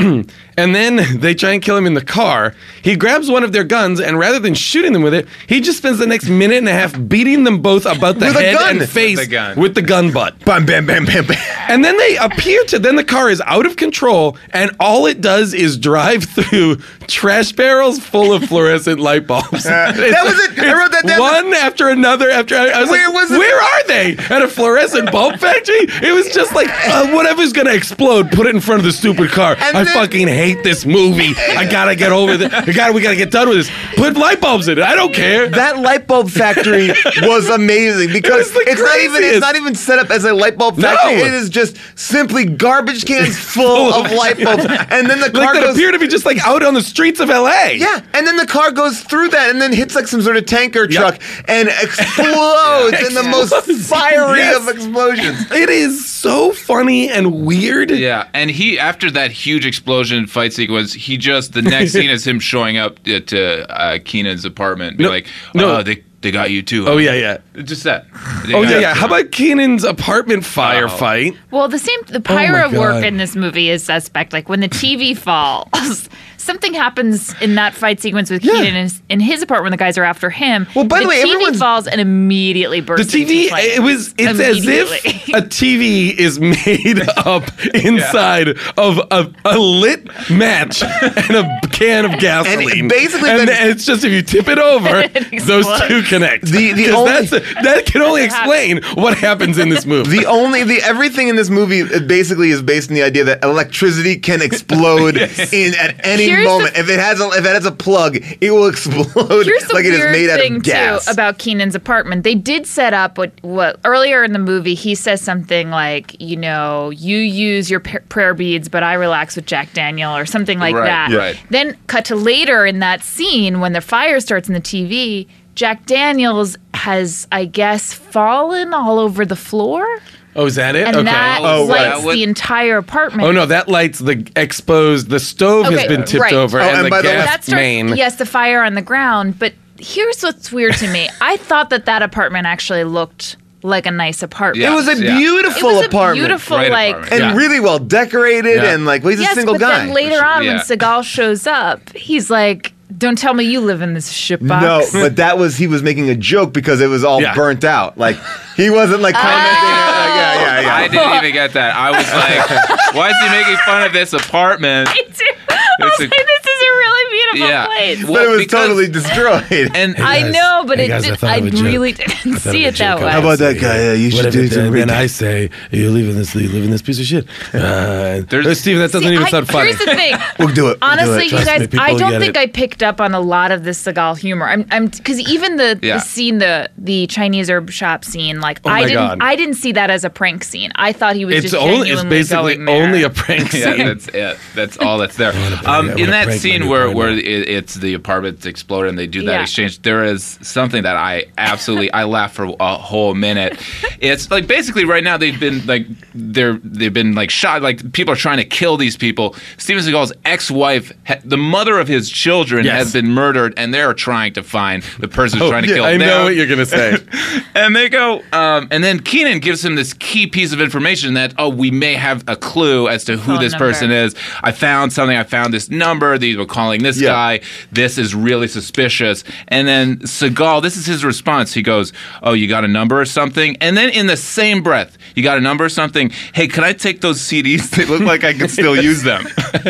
D: And then they try and kill him in the car. He grabs one of their guns, and rather than shooting them with it, he just spends the next minute and a half beating them both about the
B: With a
D: head
B: gun.
D: and face
F: With the gun.
D: with the gun butt.
B: bam, bam, bam, bam, bam.
D: And then they appear to, then the car is out of control, and all it does is drive through trash barrels full of fluorescent light bulbs.
B: that was it. I wrote that down.
D: One after another after I, I was
B: Where
D: like,
B: was it?
D: where are they? At a fluorescent bulb factory? It was just like, uh, whatever's gonna explode, put it in front of the stupid car.
B: And
D: I
B: then-
D: fucking hate this movie. I gotta get over this. I gotta, we gotta get done with this. Put light bulbs in it. I don't care.
B: That light bulb factory was amazing because
D: was the
B: it's not even it's
D: craziest.
B: not even set up as a light bulb factory.
D: No.
B: It is just simply garbage cans full of light bulbs, and then the car
D: Like that
B: goes.
D: appear to be just like out on the streets of L A.
B: Yeah, and then the car goes through that and then hits like some sort of tanker truck and explodes in the most
D: Explodes.
B: fiery
D: Yes.
B: of explosions.
D: It is so funny and weird.
F: Yeah, and he after that huge explosion fight sequence, he just the next scene is him showing up uh, to uh, Keenan's apartment, be
D: No,
F: like,
D: no.
F: "Oh, they they got you too."
D: Oh
F: huh?"
D: yeah, yeah.
F: just that. They
D: Oh
F: got
D: yeah,
F: you.
D: yeah. How about Keenan's apartment firefight?
E: Well, the same the
D: Oh
E: pyro
D: my
E: work
D: God.
E: in this movie is suspect. Like when the T V falls, something happens in that fight sequence with Keenan in his, in his apartment when the guys are after him.
B: Well, by the way,
E: T V
B: everyone's-
E: falls and immediately
D: The
E: bursts.
D: T V,
E: into flames.
D: it was, it's as
E: Immediately.
D: if a T V is made up inside of a, a lit match and a can of gasoline.
B: basically
D: and
B: the-
D: it's just if you tip it over,
E: It
D: those
E: explodes.
D: two connect.
B: The- the
D: 'Cause
B: only-
D: that's that can only explain what happens in this movie.
B: The only the everything in this movie uh, basically is based on the idea that electricity can explode in at any
E: Here's the-
B: moment. if it has a if it has a plug, it will explode
E: Here's the
B: like it is
E: weird
B: made out
E: thing
B: of gas.
E: too about Keenan's apartment. They did set up what what earlier in the movie he says something like, you know, you use your p- prayer beads, but I relax with Jack Daniel or something like
F: Right,
E: that.
F: yeah. right.
E: Then cut to later in that scene when the fire starts in the T V. Jack Daniels has, I guess, fallen all over the floor,
D: oh, is that it?
E: and
D: okay.
E: that
F: Oh, right.
E: lights
F: That would-
E: the entire apartment.
D: Oh no, that lights the exposed. The stove has
E: Okay,
D: been tipped
E: right.
D: over,
B: Oh,
D: and,
B: and
D: the
B: by the way-
D: gas
E: That starts,
D: main.
E: yes, the fire on the ground. But here's what's weird to me. I thought that that apartment actually looked like a nice apartment.
F: Yeah.
B: It was a
F: Yeah.
E: It
B: beautiful
E: was a
B: apartment.
E: beautiful,
F: Great
E: like,
F: apartment.
B: and
F: Yeah.
B: really well decorated,
F: Yeah.
B: and like well, he's
E: yes,
B: a single
E: but
B: guy.
E: then later on, when
F: Yeah.
E: Seagal shows up, he's like, "Don't tell me you live in this shitbox."
B: No, but that was he was making a joke because it was all
D: Yeah.
B: burnt out. Like he wasn't like commenting. uh, yeah, yeah, yeah.
F: I didn't even get that. I was like, "Why is he making fun of this apartment?"
E: Me too. I was
F: It's a-
E: like, "This is a really beautiful
F: Yeah.
E: place."
B: but
F: Well,
B: it was
F: because-
B: totally destroyed.
F: And
E: I
D: guys,
E: know, but
D: hey
E: it
D: guys, I
E: did,
D: thought
E: I,
D: of a joke.
E: really
D: I
E: didn't
D: thought
E: see
D: of
E: it
D: a
E: that
D: joke.
E: way.
B: How about that guy? Yeah, you should
D: Whatever,
B: do some
D: then, then
B: reading.
D: I say you live in this, you live in this piece of shit. Uh,
F: There's-
D: Steve, that doesn't
E: See,
D: even
E: I-
D: sound funny.
E: Here's the thing.
B: We'll do it. We'll do
E: Honestly,
B: it.
E: you
D: Trust
E: guys,
D: me, people
E: I don't
D: get
E: think
D: it.
E: I picked up on a lot of this Seagal humor. I'm, I'm, because even the,
F: Yeah.
E: the scene, the the Chinese herb shop scene, like
D: Oh
E: I
D: my
E: didn't,
D: God.
E: I didn't see that as a prank scene. I thought he was
D: It's
E: just
D: only, it's
E: genuinely
D: basically
E: going there.
D: only a prank
F: Yeah,
D: scene.
F: that's it. That's all that's there.
D: wanna prank- I
F: Um,
D: wanna
F: in that
D: prank my
F: scene
D: new
F: where
D: partner.
F: where it, it's the apartment's exploded and they do that
E: Yeah.
F: exchange, there is something that I absolutely I laughed for a whole minute. It's like basically right now they've been like they're they've been like shot. Like people are trying to kill these people. Steven Seagal's ex-wife, ha- the mother of his children,
D: Yes.
F: has been murdered, and they're trying to find the person who's
D: Oh,
F: trying to
D: yeah,
F: kill.
D: I know
F: them.
D: what you're gonna say.
F: And they go, um, and then Keenan gives him this key piece of information that, oh, we may have a clue as to who
E: Phone
F: this
E: number.
F: person is. I found something. I found this number. These were calling this
B: Yeah.
F: guy. This is really suspicious. And then Seagal, this is his response. He goes, oh, you got a number or something? And then in the same breath, you got a number or something? Hey, can I take those C Ds? They look like I could still use them.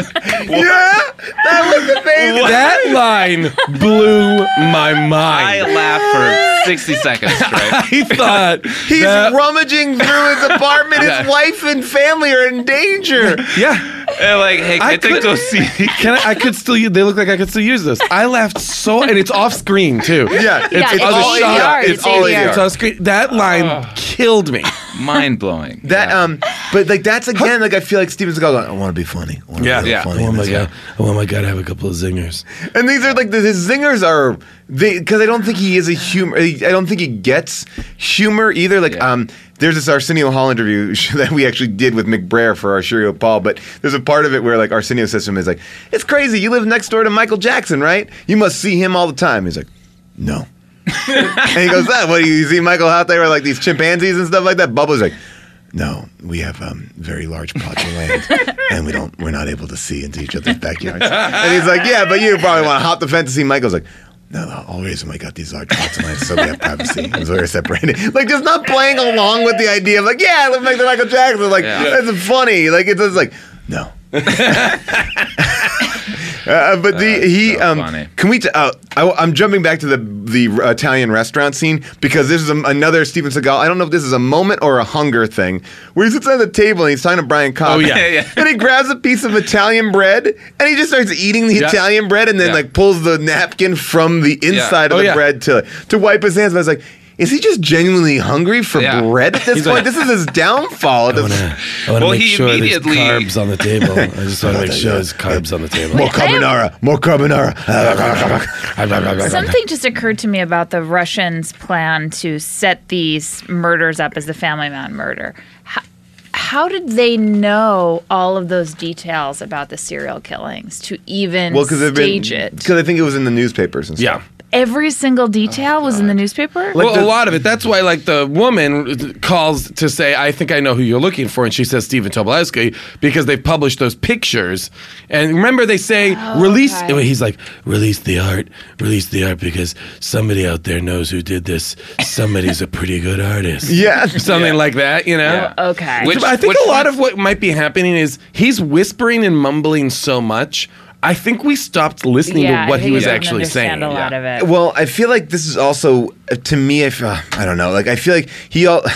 B: Yeah, that was amazing.
D: That line blew my
F: I
D: mind.
F: laughed for sixty seconds straight.
D: I thought
B: He's
D: that-
B: rummaging through his apartment.
D: Yeah.
B: His wife and family are in danger.
D: yeah.
F: They're like, hey, can I,
D: I
F: take
D: could-
F: those C Ds?
D: Can I, I could still use. They look like I could still use this. I laughed so, and it's off screen too.
B: Yeah,
E: Yeah, it's
D: other
E: all
D: shot.
E: A D R.
B: It's
E: It's
B: all
E: A D R.
D: It's off screen. That line killed me.
F: Mind blowing.
B: That um, but like that's again like I feel like Steven Seagal going, I want to be funny. I wanna
D: Yeah.
B: be
F: Yeah.
B: funny
D: Oh
B: in
D: my
B: this."
D: god! Oh my god! I have a couple of zingers.
B: And these are like the his zingers are they because I don't think he is a humor. I don't think he gets humor either. Like
F: Yeah.
B: um, there's this Arsenio Hall interview that we actually did with McBrayer for Arsenio Paul, but there's a part of it where like Arsenio's system is like, it's crazy. You live next door to Michael Jackson, right? You must see him all the time. He's like, no. And he goes, that what do you see Michael out there with like these chimpanzees and stuff like that? Bubba's like, no, we have um, very large plots of land, and we don't, we're not able to see into each other's backyards. And he's like, yeah, but you probably want to hop the fence to see. Michael's like, no, the whole reason we got these large plots of land is so we have privacy. And so we're separated. Like, just not playing along with the idea of like, yeah, let's make the Michael Jackson. Like,
F: Yeah.
B: that's funny. Like, it's just like, no. Uh, but the
F: Uh,
B: he
F: so
B: um
F: funny.
B: can we t- uh, I, I'm jumping back to the the Italian restaurant scene because this is a, another Steven Seagal. I don't know if this is a moment or a hunger thing where he sits at the table and he's talking to Brian Cox.
D: Oh, yeah.
F: Yeah, yeah.
B: And he grabs a piece of Italian bread and he just starts eating the
D: Yeah.
B: Italian bread and then
F: Yeah.
B: like pulls the napkin from the inside
D: Oh,
B: of the
D: yeah.
B: bread to to wipe his hands. But I was like, is he just genuinely hungry for
F: Yeah.
B: bread at this
D: He's
B: point?
D: like-
B: this is his downfall.
D: I want to I wanna
F: Well,
D: make
F: he
D: sure there's
F: immediately-
D: carbs on the table. I just want to make sure there's carbs on the table.
B: More carbonara, more carbonara.
E: Something just occurred to me about the Russians' plan to set these murders up as the Family Man murder. How, how did they know all of those details about the serial killings to even
B: Well, because
E: stage it?
B: Because I think it was in the newspapers and stuff.
D: Yeah.
E: Every single detail was in the newspaper?
D: Well, a lot of it. That's why, like, the woman calls to say, I think I know who you're looking for. And she says Stephen Tobolowsky because they've published those pictures. And remember, they say, release.
E: okay.
D: He's like, release the art. Release the art because somebody out there knows who did this. Somebody's a pretty good artist.
B: Yeah.
D: Something like that, you know?
F: Yeah.
E: Okay.
F: Which-
D: I think
F: which
D: a lot
F: one-
D: of what might be happening is he's whispering and mumbling so much. I think we stopped listening
E: yeah,
D: to what
E: I
D: he
E: think
D: was
E: I didn't
D: actually saying.
E: understand a lot
F: Yeah.
E: of it.
B: Well, I feel like this is also uh, to me. I feel, I don't know. Like I feel like he all.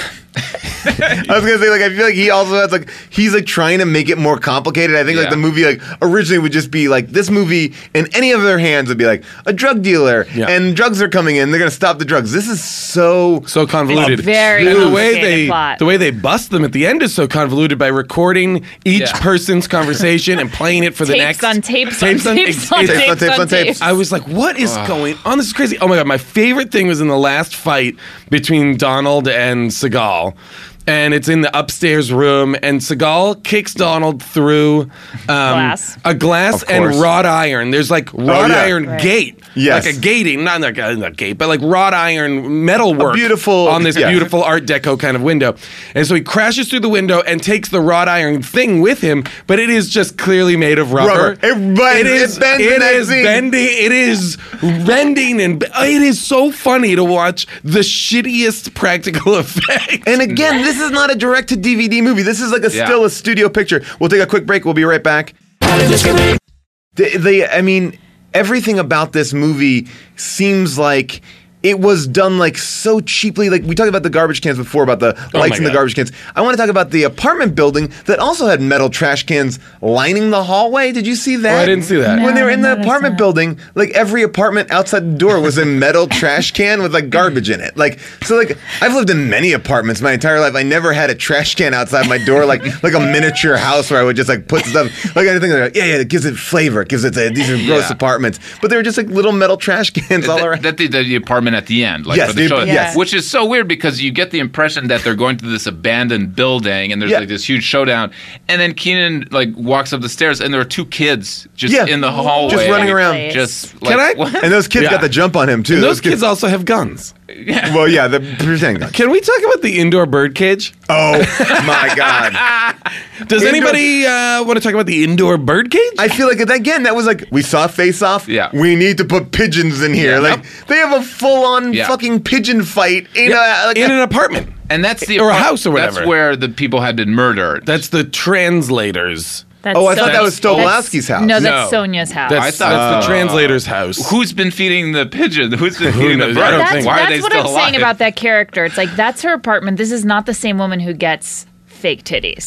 B: I was gonna say like I feel like he also has like he's like trying to make it more complicated. I think like
F: Yeah.
B: the movie like originally would just be like this movie in any of their hands would be like a drug dealer
D: Yeah.
B: and drugs are coming in. They're gonna stop the drugs. This is so
D: So convoluted.
E: It's very
D: and the way
E: complicated
D: they
E: plot.
D: the way they bust them at the end is so convoluted by recording each
F: Yeah.
D: person's conversation and playing it for the
E: tapes
D: next
E: on tapes,
D: tapes
E: on
D: on-
E: tapes
D: ex-
E: on
D: ex-
E: tapes,
B: on tapes
E: on
B: on tapes.
E: tapes.
D: I was like, what is going on? This is crazy. Oh my God. My favorite thing was in the last fight between Donald and Seagal. And it's in the upstairs room, and Seagal kicks Donald through um,
E: Glass.
D: a glass
B: Of
D: and
B: course.
D: wrought iron. There's like wrought
B: yeah.
D: iron
E: Right.
D: gate,
B: Yes.
D: like a gating, not like a, not gate, but like wrought iron metal work,
B: beautiful-
D: on this
B: yeah.
D: beautiful Art Deco kind of window. And so he crashes through the window and takes the wrought iron thing with him, but it is just clearly made of rubber.
B: Rubber. It bends-
D: It
B: it
D: is.
B: bends
D: It
B: in that
D: is
B: scene.
D: bending. It is bending, and it is so funny to watch the shittiest practical effects.
B: And again, this is not a direct to D V D movie. This is like a
F: Yeah.
B: still a studio picture. We'll take a quick break. We'll be right back.
C: How did this get made?
B: The, the, I mean, everything about this movie seems like it was done like so cheaply. Like we talked about the garbage cans before, about the
D: Oh
B: lights
D: my
B: in the
D: God.
B: garbage cans. I want to talk about the apartment building that also had metal trash cans lining the hallway. Did you see that?
D: Oh, I didn't see that.
B: When they were in the
E: No,
B: apartment
E: not.
B: building, like every apartment outside the door was a metal trash can with like garbage in it. Like so, like I've lived in many apartments my entire life. I never had a trash can outside my door, like like a miniature house where I would just like put stuff. Like I think like, yeah, yeah, it gives it flavor. It gives it uh, these are gross
F: Yeah.
B: apartments, but they were just like little metal trash cans all
F: That,
B: around.
F: that the, the apartment at the end, like
B: Yes,
F: for the
B: the-
F: show,
B: yes.
F: which is so weird because you get the impression that they're going to this abandoned building and there's
B: Yeah.
F: like this huge showdown, and then Keenan like walks up the stairs and there are two kids just
B: Yeah.
F: in the hallway,
B: Just running around.
F: just like,
D: Can I-
F: what?
B: And those kids
D: Yeah.
B: got the jump on him too.
D: And those kids also have guns.
B: well, yeah, the pretend guns.
D: Can we talk about the indoor bird cage?
B: Oh my god!
D: Does
B: Indoor-
D: anybody uh, want to talk about the indoor bird cage?
B: I feel like again that was like we saw Face Off.
F: Yeah.
B: we need to put pigeons in here.
F: Yeah.
B: Like
F: Yep.
B: they have a full on
F: Yeah.
B: fucking pigeon fight in a like
D: in an apartment.
F: And that's the
D: Or a
F: apart-
D: house or whatever.
F: That's where the people had been murdered.
D: That's the translators.
E: That's
B: Oh, I thought
E: Son-
B: that was
E: that's-
B: Stolowski's house.
E: No, that's
D: No.
E: Sonia's house.
D: That's,
F: I thought-
D: that's the
F: Oh.
D: translator's house.
F: Who's been feeding the pigeon? Who's been
D: Who
F: feeding the
D: knows?
F: bird?
D: I don't
E: that's
D: think-
F: Why
E: that's
F: are they
E: what
F: still
E: I'm
F: alive?
E: saying about that character. It's like that's her apartment. This is not the same woman who gets fake titties.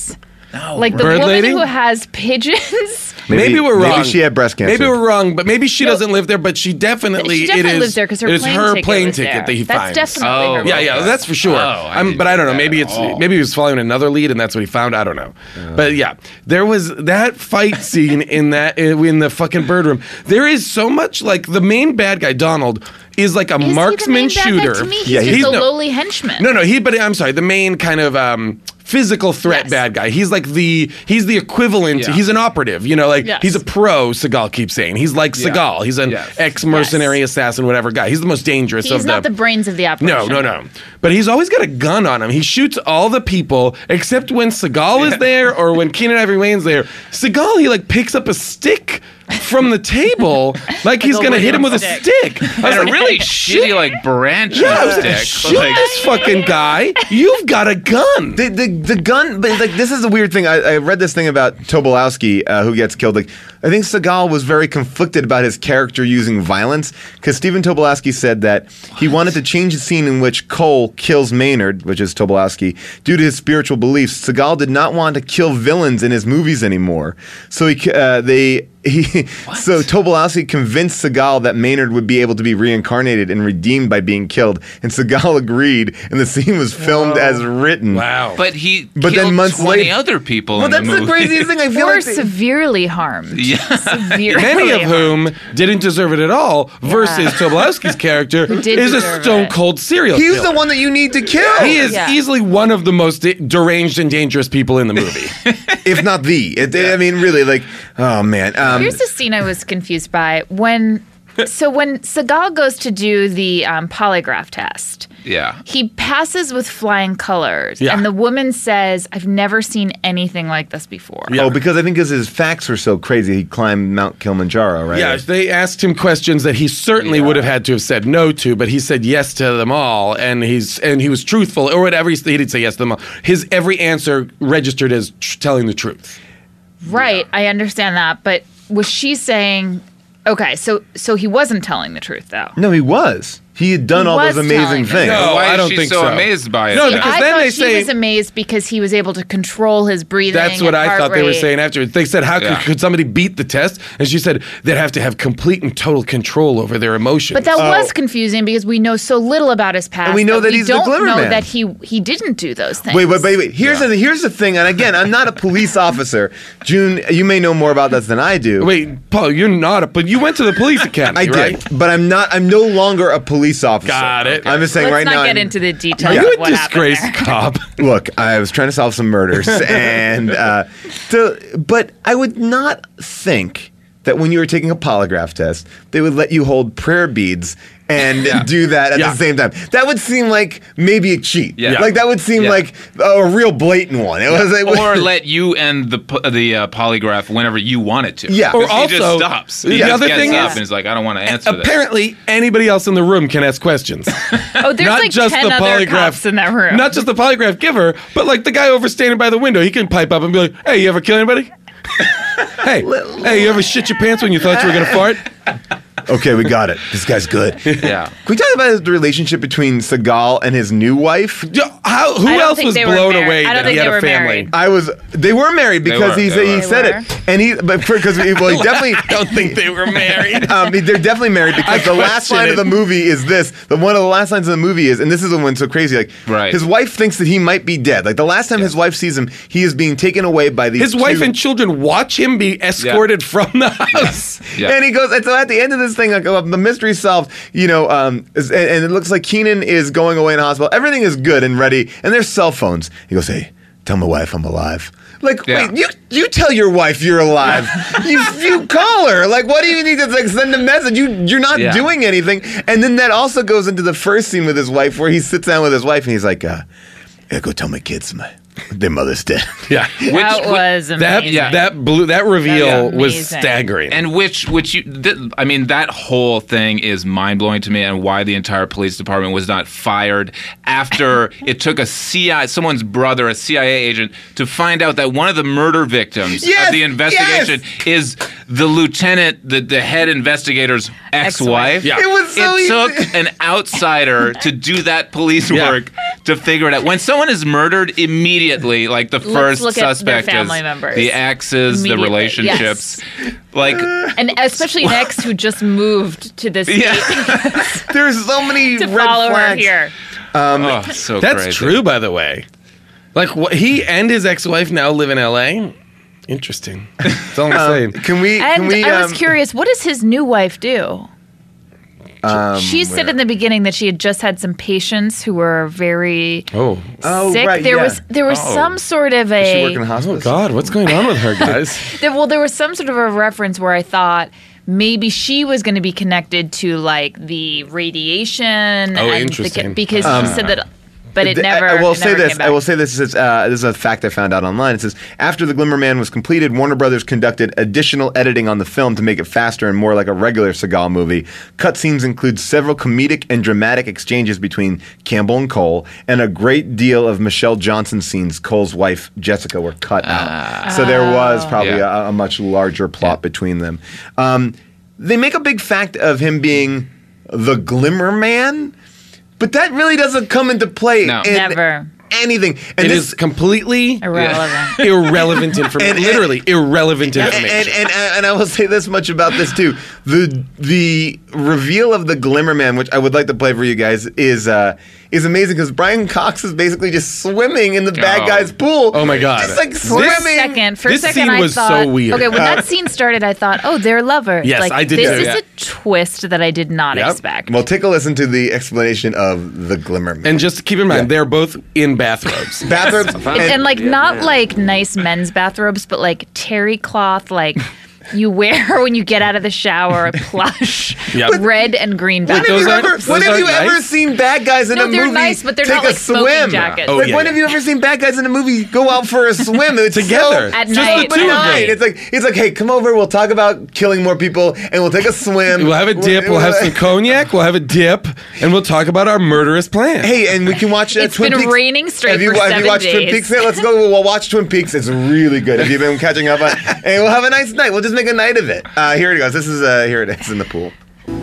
E: like the
D: Bird
E: woman
D: lady?
E: who has pigeons.
D: Maybe,
B: Maybe-
D: we're
B: maybe
D: wrong.
B: she had breast cancer.
D: Maybe we're wrong, but maybe she doesn't live there. But she definitely,
E: She definitely
D: it is,
E: lives there because her
D: it is
E: plane
D: her
E: ticket
D: plane
E: was
D: ticket
E: there.
D: that he
E: That's
D: finds.
E: definitely
F: Oh,
E: her.
D: Yeah, yeah,
F: Okay.
D: that's for sure.
F: Oh, I
D: I'm,
F: didn't
D: but I don't know.
F: get that
D: Maybe
F: at
D: it's
F: all.
D: maybe he was following another lead, and that's what he found. I don't know. But yeah, there was that fight scene in that in the fucking bird room. There is so much like the main bad guy Donald is like a
E: Is he the
D: marksman
E: main bad guy?
D: shooter.
E: To me, he's
B: Yeah,
E: just
B: he's
E: a
D: no-
E: lowly henchman.
D: No, no, he. But I'm sorry, the main kind of um, physical threat
E: Yes.
D: bad guy. He's like the he's the equivalent.
F: Yeah.
D: He's an operative. You know, like
E: Yes.
D: he's a pro. Seagal keeps saying he's like
F: Yeah.
D: Seagal. He's an
F: Yes.
D: ex-mercenary
E: Yes.
D: assassin, whatever guy. He's the most dangerous
E: He's
D: of
E: not the
D: them.
E: brains of the operation.
D: No, no, no. But he's always got a gun on him. He shoots all the people except when Seagal is there or when Keenan Ivory Wayne's there. Seagal, he like picks up a stick from the table like he's
E: a
D: gonna hit him with
E: wooden
D: a
E: stick.
D: stick. I was
F: And a
D: like,
F: really shitty like branch
D: yeah, I was like,
F: stick.
D: shoot
F: Like,
D: this fucking guy. You've got a gun.
B: The, the the gun, but like this is the weird thing. I, I read this thing about Tobolowsky, uh, who gets killed. Like I think Seagal was very conflicted about his character using violence because Stephen Tobolowsky said that he wanted to change the scene in which Cole kills Maynard, which is Tobolowsky, due to his spiritual beliefs. Seagal did not want to kill villains in his movies anymore, so he uh, they. He, so Tobolowsky convinced Seagal that Maynard would be able to be reincarnated and redeemed by being killed, and Seagal agreed, and the scene was filmed as written.
D: Wow.
F: but he
B: But
F: killed
B: then months
F: twenty
B: later-
F: other people
B: Well,
F: in
B: that's
F: the
B: the
F: movie.
B: craziest thing. I feel
E: Or
B: like they-
E: severely harmed.
F: Yeah.
E: Severely
D: Many of
E: harmed.
D: whom didn't deserve it at all, versus Tobolowsky's character
E: did
D: is a
E: deserve
D: stone
E: it.
D: cold serial
B: he's
D: killer.
B: the one that you need to kill.
D: He is
E: Yeah.
D: easily one of the most de- deranged and dangerous people in the movie.
B: if not the. It, I mean, really, like, oh man. Um,
E: Here's the scene I was confused by when. So when Seagal goes to do the um, polygraph test,
F: Yeah.
E: he passes with flying colors,
D: Yeah.
E: and the woman says, "I've never seen anything like this before."
D: Yeah.
B: Oh, because I think because his facts were so crazy, he climbed Mount Kilimanjaro, right?
D: Yeah, they asked him questions that he certainly would have had to have said no to, but he said yes to them all, and he's and he was truthful or whatever. He, he did say yes to them all. His every answer registered as tr- telling the truth.
E: Right, I understand that, but was she saying? Okay, so so he wasn't telling the truth though.
B: No, he was. He had done
E: He
B: all
E: was
B: those amazing
E: telling the
B: things.
E: truth.
D: No,
F: Why
D: I
F: is
D: don't
F: she
D: think
F: so
D: so.
F: amazed by it?
D: No,
F: then?
D: because
E: I
D: then
E: thought
D: they
E: she
D: say
E: was amazed because he was able to control his breathing.
D: that's what
E: and
D: I
E: heart
D: thought they were
E: rate.
D: saying afterwards. They said, "How
F: Yeah.
D: could, could somebody beat the test?" And she said they'd have to have complete and total control over their emotions.
E: But that
B: Oh.
E: was confusing because we know so little about his past.
B: And we know that
E: we
B: he's the
E: don't
B: Glimmer
E: know
B: Man.
E: that he he didn't do those things.
B: Wait, wait, wait, wait. Here's the here's the thing, and again, I'm not a police officer. June, you may know more about this than I do.
D: Wait, Paul, you're not a, but you went to the police academy,
B: I did,
D: right?
B: but I'm not. I'm no longer a police officer.
D: Got it.
B: I'm just saying
E: Let's
B: right
E: not
B: now.
E: get
B: I'm-
E: into the details
D: Are
E: of
D: you a
E: what
D: disgraced
E: happened there.
D: cop?
B: Look, I was trying to solve some murders, and uh, so, but I would not think that when you were taking a polygraph test, they would let you hold prayer beads and do that at
D: Yeah.
B: the same time. That would seem like maybe a cheat.
F: Yeah.
B: Like that would seem
F: Yeah.
B: like a real blatant one. It was like,
F: Or let you end the po- the uh, polygraph whenever you want it to.
B: Yeah.
F: Because
D: Or
F: he just
D: also,
F: stops.
D: the
F: He just
D: other
F: gets
D: thing
F: up
D: is-
F: and is like, I don't want to answer this.
D: Apparently, anybody else in the room can ask questions.
E: Oh, there's
D: Not
E: like
D: just
E: ten
D: the
E: other
D: polygraph
E: cops in that room.
D: Not just the polygraph giver, but like the guy over standing by the window. He can pipe up and be like, "Hey, you ever kill anybody? hey, hey, you ever shit your pants when you thought you were gonna fart?"
B: okay, we got it. This guy's good.
F: Yeah.
B: Can we talk about the relationship between Seagal and his new wife?
D: Yo, How, who
E: I don't
D: else
E: think
D: was
E: they were
D: blown
E: married.
D: away
E: I don't
D: that he
E: think
D: had
E: they
D: a
E: were
D: family?
E: married.
B: I was. They were married because
F: were,
B: he
F: they
B: said he
F: were.
B: said
E: They
B: it, and he but because well he definitely
D: don't think they were married.
B: Um, they're definitely married because
D: I
B: the last
D: question
B: line
D: it.
B: of the movie is this. The one of the last lines of the movie is, and this is the one so crazy. Like,
F: Right.
B: his wife thinks that he might be dead. Like the last time his wife sees him, he is being taken away by these.
D: His wife
B: two-
D: and children watch him be escorted from the house.
F: Yeah.
B: And he goes, and so at the end of this thing, like, uh, the mystery solved, you know, um, is, and, and it looks like Keenan is going away in the hospital. Everything is good and ready, and there's cell phones. He goes, hey, tell my wife I'm alive. Like,
F: Yeah.
B: wait, you you tell your wife you're alive. you you call her. Like, what do you need to like send a message? You you're not
F: Yeah.
B: doing anything. And then that also goes into the first scene with his wife, where he sits down with his wife and he's like, uh, yeah, go tell my kids my their mother's dead.
D: Yeah.
E: That was
D: That
E: amazing.
F: yeah.
D: that blue that reveal
E: That was
D: was
E: amazing.
D: staggering.
F: And which, which you, th- I mean, that whole thing is mind blowing to me, and why the entire police department was not fired after it took a C I, someone's brother, a C I A agent, to find out that one of the murder victims
B: Yes,
F: of the investigation is the lieutenant, the, the head investigator's ex-wife.
E: Ex-wife.
D: Yeah.
B: It was so
F: it
B: easy.
F: took an outsider to do that police
D: Yeah.
F: work to figure it out. When someone is murdered, immediately, like the
E: Let's
F: first
E: look at their
F: suspect
E: family
F: is
E: members.
F: the exes, the
E: Immediately,
F: relationships. Like,
E: And especially an ex who just moved to this
F: yeah.
E: state
B: There's so many
E: to
B: red
E: follow her
B: flags.
E: here.
F: oh, so
D: That's
F: crazy.
D: true, by the way. Like, wh- he and his ex-wife now live in L A. Interesting. That's all I'm saying.
B: Can we?
E: And
B: can we?
E: I was
B: um,
E: curious, what does his new wife do?
B: um,
E: She said in the beginning that she had just had some patients who were very
D: Oh.
B: Oh,
E: sick.
B: right,
E: there
B: yeah.
E: was there was
F: Oh.
E: some sort of
B: Does she
E: a
B: work in a hospital?
D: Oh, God. What's going on with her, guys?
E: there, well, there was some sort of a reference where I thought maybe she was going to be connected to like the radiation.
D: Oh,
E: and
D: interesting.
E: The, because she said that, but it
B: The-
E: never.
B: I, I will
E: it
B: say
E: never
B: this.
E: came back.
B: I will say this. Is, uh, this is a fact I found out online. It says after The Glimmer Man was completed, Warner Brothers conducted additional editing on the film to make it faster and more like a regular Seagal movie. Cutscenes include several comedic and dramatic exchanges between Campbell and Cole, and a great deal of Michelle Johnson scenes. Cole's wife Jessica were cut out, so there was probably
F: Yeah.
B: a, a much larger plot between them. Um, they make a big fact of him being the Glimmer Man. But that really doesn't come into play
F: No.
B: in
E: Never.
B: anything. And
D: It
B: this,
D: is completely
E: Irrelevant.
D: irrelevant information.
B: And-
D: Literally irrelevant
B: and,
D: information.
B: and, and, and I will say this much about this too: the the reveal of the Glimmer Man, which I would like to play for you guys, is uh, is amazing because Brian Cox is basically just swimming in the bad
F: Oh.
B: guy's pool.
D: Oh my God.
B: Just like
D: This-
B: swimming.
E: Second, for a
D: This
E: second,
D: scene
E: I
D: was so
E: thought,
D: weird.
E: Okay, when that scene started, I thought, oh, they're lovers.
D: Yes,
E: like,
D: I did
E: This
D: too.
E: is
F: Yeah.
E: a twist that I did not
D: Yep.
E: expect.
B: Well, take a listen to the explanation of the Glimmer Man.
D: And just keep in mind,
B: Yeah.
D: they're both in bathrobes.
B: bathrobes
E: and, and like not like nice men's bathrobes, but like terry cloth, like you wear when you get out of the shower, a plush
D: Yep.
E: red and green
B: When have
D: those
B: you
E: bathrobe.
D: aren't-
B: ever, when
D: those
B: have you
D: aren't
B: ever
D: nice?
B: seen bad guys in
E: No,
B: a
E: they're
B: movie
E: nice, but they're
B: take
E: not
B: a
E: like smoking
B: swim?
E: jackets.
D: Oh,
B: like
D: yeah,
B: when
D: yeah.
B: have you ever seen bad guys in a movie go out for a swim? It's
D: Together.
B: so,
E: At
B: just
E: night.
B: the
E: Two of
B: night.
E: them.
B: It's like it's like, hey, come over. We'll talk about killing more people, and we'll take a swim.
D: We'll have a dip. We'll have some cognac. We'll have a dip, and we'll talk about our murderous plan.
B: Hey, and we can watch uh,
E: It's
B: Twin
E: been
B: Peaks.
E: raining straight
B: have you,
E: for
B: have
E: seven
B: you watched Twin
E: days.
B: Peaks yet? Let's go. We'll watch Twin Peaks. It's really good. Have you been catching up on? And we'll have a nice night. We'll just make a night of it. Uh, here it goes. This is uh, here it is in the pool.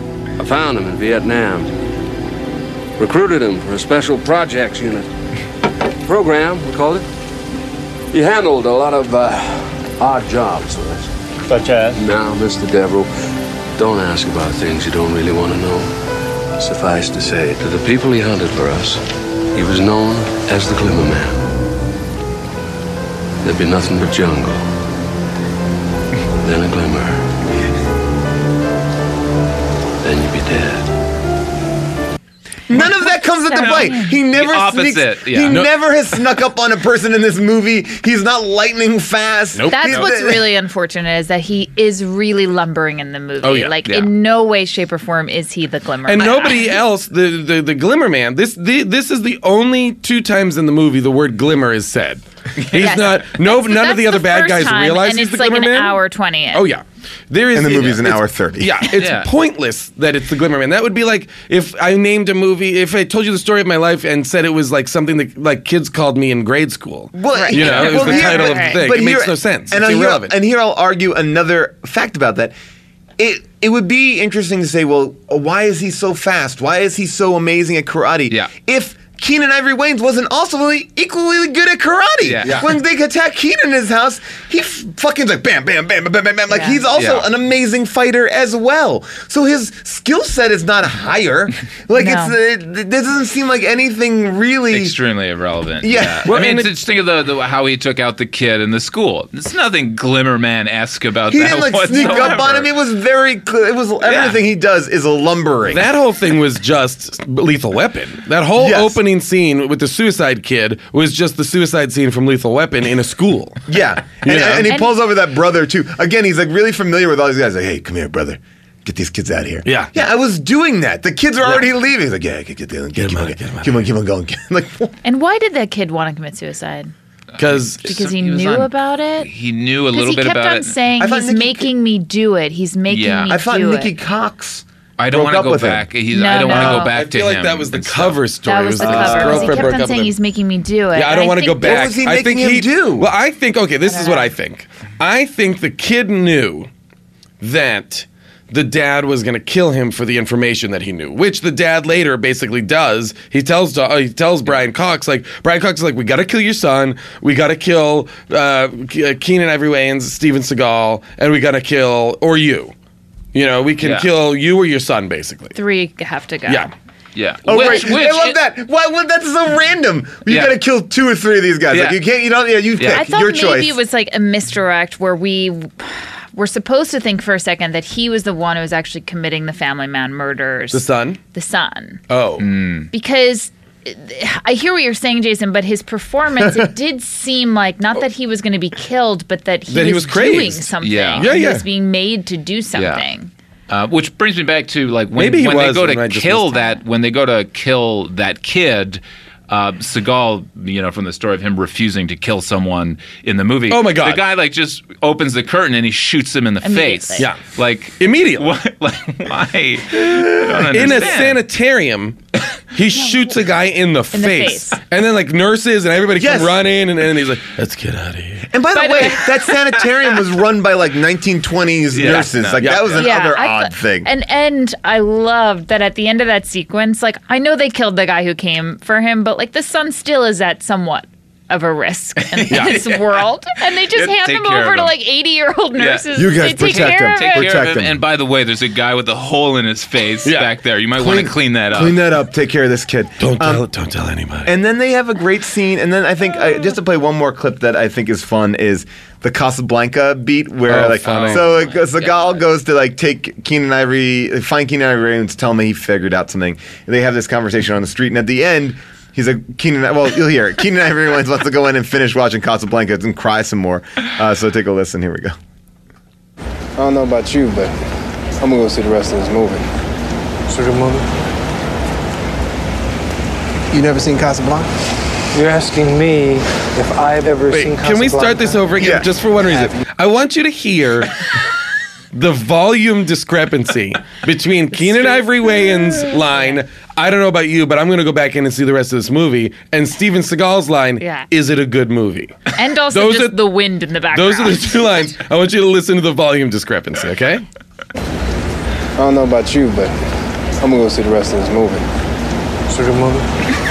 H: I found him in Vietnam. Recruited him for a special projects unit. Program, we called it. He handled a lot of uh, odd jobs with us.
I: Such as?
H: Now, Mister Devereaux, don't ask about things you don't really want to know. Suffice to say, to the people he hunted for us, he was known as the Glimmer Man. There'd be nothing but jungle. Then a glimmer. Then you'd be dead.
B: None of that comes into play. He never
F: The
B: sneaks.
F: opposite, yeah.
B: He
F: No.
B: never has snuck up on a person in this movie. He's not lightning fast.
D: Nope.
E: That's
B: He's-
E: what's really unfortunate is that he is really lumbering in the movie.
D: Oh, yeah.
E: Like
F: Yeah.
E: in no way, shape, or form is he the Glimmer
D: And
E: Man.
D: nobody else, the, the the Glimmer Man. This the, this is the only two times in the movie the word Glimmer is said. He's
E: Yes.
D: not. No,
E: That's-
D: none of
E: that's
D: the other bad
E: first
D: guys
E: time,
D: realize
E: and
D: he's
E: it's
D: the
E: like
D: Glimmer
E: an
D: Man.
E: hour twenty in.
D: Oh yeah, there is.
B: And the movie's an
D: it's-
B: hour thirty.
D: Yeah, it's
F: Yeah.
D: pointless that it's the Glimmer Man. That would be like if I named a movie. If I told you the story of my life and said it was like something that like kids called me in grade school.
B: Well,
D: You know, it was
B: well,
D: the
B: here-
D: title of the
E: right.
D: thing.
B: But
D: It makes
B: here-
D: no sense.
B: And
D: It's
B: here,
D: irrelevant.
B: and here I'll argue another fact about that. It it would be interesting to say, well, why is he so fast? Why is he so amazing at karate?
F: Yeah.
B: If Keenan Ivory Wayans wasn't also really equally good at karate.
F: Yeah. Yeah.
B: When they attack Keenan in his house, he f- fucking like bam, bam, bam, bam, bam, bam. Like
E: Yeah.
B: he's also
F: Yeah.
B: an amazing fighter as well. So his skill set is not higher. Like
E: No.
B: it's it, it doesn't seem like anything really.
F: Extremely irrelevant.
B: Yeah.
D: Well,
F: I mean,
D: and
F: it's- just think of the, the how he took out the kid in the school. There's nothing Glimmerman-esque about
B: He
F: that
B: didn't like
F: whatsoever.
B: sneak up on him. It was very. cl- It was everything he does is a lumbering.
D: That whole thing was just Lethal Weapon. That whole
B: Yes.
D: opening scene with the suicide kid was just the suicide scene from Lethal Weapon in a school.
B: Yeah,
D: You
B: and,
D: know?
B: and he
E: And-
B: pulls over that brother too. Again, he's like really familiar with all these guys. Like, hey, come here, brother. Get these kids out of here.
D: Yeah.
B: yeah. I was doing that. The kids are already leaving. He's like, yeah, get, get, get, get,
D: him
B: keep
D: out,
B: on,
D: get him out.
B: keep on, keep on going. like,
E: And why did that kid want to commit suicide?
D: Because
E: Because he,
F: He was
E: knew
F: on-
E: about it?
F: He knew a
E: Because
F: little
E: he
F: bit
E: kept
F: about
E: on
F: it.
E: saying,
B: I thought
E: he's
B: Nikki-
E: making me do it. He's making
F: Yeah.
E: me
B: I thought
E: do
B: Nikki
E: it.
B: Cox.
F: I don't
B: broke
F: want to
B: up
F: go
B: with him.
F: back. He's,
E: No,
F: I don't want to
E: no.
F: go back
D: I
F: to
D: feel
F: him.
D: like that was the
F: and stuff.
D: cover story.
E: That
D: It
E: was the
D: his
E: cover. Because he
D: girlfriend
E: kept
D: broke
E: on
D: up
E: saying
D: with him.
E: he's making me do it.
D: Yeah, I
E: And
D: don't want to go
E: think
D: back.
B: What was he
D: I
B: making
D: think
B: him
D: he,
B: do?
D: Well, I think okay. This
E: I
D: is
E: don't
D: what
E: know.
D: I think. I think the kid knew that the dad was going to kill him for the information that he knew, which the dad later basically does. He tells uh, he tells Brian Cox, like, Brian Cox is like, we got to kill your son, we got to kill uh, Keenan Ivory Wayans, Steven Seagal, and we got to kill, or you. You know, we can
F: Yeah.
D: kill you or your son, basically.
E: Three have to go.
D: Yeah.
F: Yeah.
B: Oh,
F: Which-
B: right.
F: which-
B: I love that. Why? Well, that's so random. You
F: Yeah.
B: got to kill two or three of these guys.
F: Yeah.
B: Like you can't. You don't. Yeah, you pick
E: I thought
B: your
E: maybe
B: choice.
E: it was like a misdirect where we were supposed to think for a second that he was the one who was actually committing the Family Man murders.
D: The son?
E: The son.
D: Oh.
E: Because I hear what you're saying, Jason, but his performance, it did seem like not that he was going to be killed, but that he
D: That
E: was,
D: he was crazed.
E: doing something.
F: Yeah.
D: Yeah,
E: He
D: yeah.
E: was being made to do something.
F: Uh, which brings me back to like when,
D: Maybe he
F: when they
D: was,
F: go
D: and I
F: to
D: just
F: kill
D: missed
F: that when they go to kill that kid. Uh, Seagal, you know, from the story of him refusing to kill someone in the movie.
D: Oh, my God.
F: The guy like just opens the curtain and he shoots him in the face.
E: Immediately.
D: Yeah.
F: Like
D: Immediately.
F: What, like why? I don't
D: In a
F: understand.
D: sanitarium, he shoots a guy in the,
E: In the
D: face.
E: face.
D: And then, like, nurses and everybody
B: Yes.
D: come running, and then he's like, let's get out of here.
B: And by the
E: By the
B: way,
E: way-
B: that sanitarium was run by like nineteen twenties
F: Yeah.
B: nurses.
F: No.
B: Like
D: Yeah.
B: that was
E: Yeah,
B: another
E: I
B: odd
E: thought-
B: thing.
E: And and I loved that at the end of that sequence, like I know they killed the guy who came for him, but like the son still is at somewhat of a risk in this world, and they just
F: Yeah,
E: hand
F: take
E: him
F: care
E: over
F: of
E: to
F: him.
E: like eighty-year-old nurses.
B: You guys
E: they take
B: protect
E: care
B: him.
E: of
B: Take
E: it.
F: Care
B: Protect
F: of him.
B: him.
F: And by the way, there's a guy with a hole in his face
D: Yeah.
F: back there. You might want to clean that up.
B: Clean that up. Take care of this kid.
D: Don't
B: Um,
D: tell, don't tell anybody.
B: And then they have a great scene. And then I think uh, just to play one more clip that I think is fun is the Casablanca beat where
D: Oh,
B: like
D: funny.
B: so like, Seagal goes to like take Keenan Ivory, find Keenan Ivory and tell me he figured out something. And they have this conversation on the street, and at the end. He's like, Keenan, well, you'll hear it. Keenan Ivory wants to go in and finish watching Casablanca and cry some more. Uh, so take a listen. Here we go.
I: I don't know about you, but I'm gonna go see the rest of this movie.
J: See the movie?
I: You never seen Casablanca?
J: You're asking me if I've ever
D: Wait,
J: seen
D: can we start this over again
B: Yeah.
D: just for one reason? I want you to hear the volume discrepancy between Keenan Ivory Wayans' line, I don't know about you, but I'm going to go back in and see the rest of this movie, and Steven Seagal's line,
E: Yeah.
D: is it a good movie?
E: And also
D: Those
E: just
D: are-
E: the wind in the background.
D: Those are the two lines. I want you to listen to the volume discrepancy, okay?
I: I don't know about you, but I'm gonna go see the rest of this movie.
J: See the movie?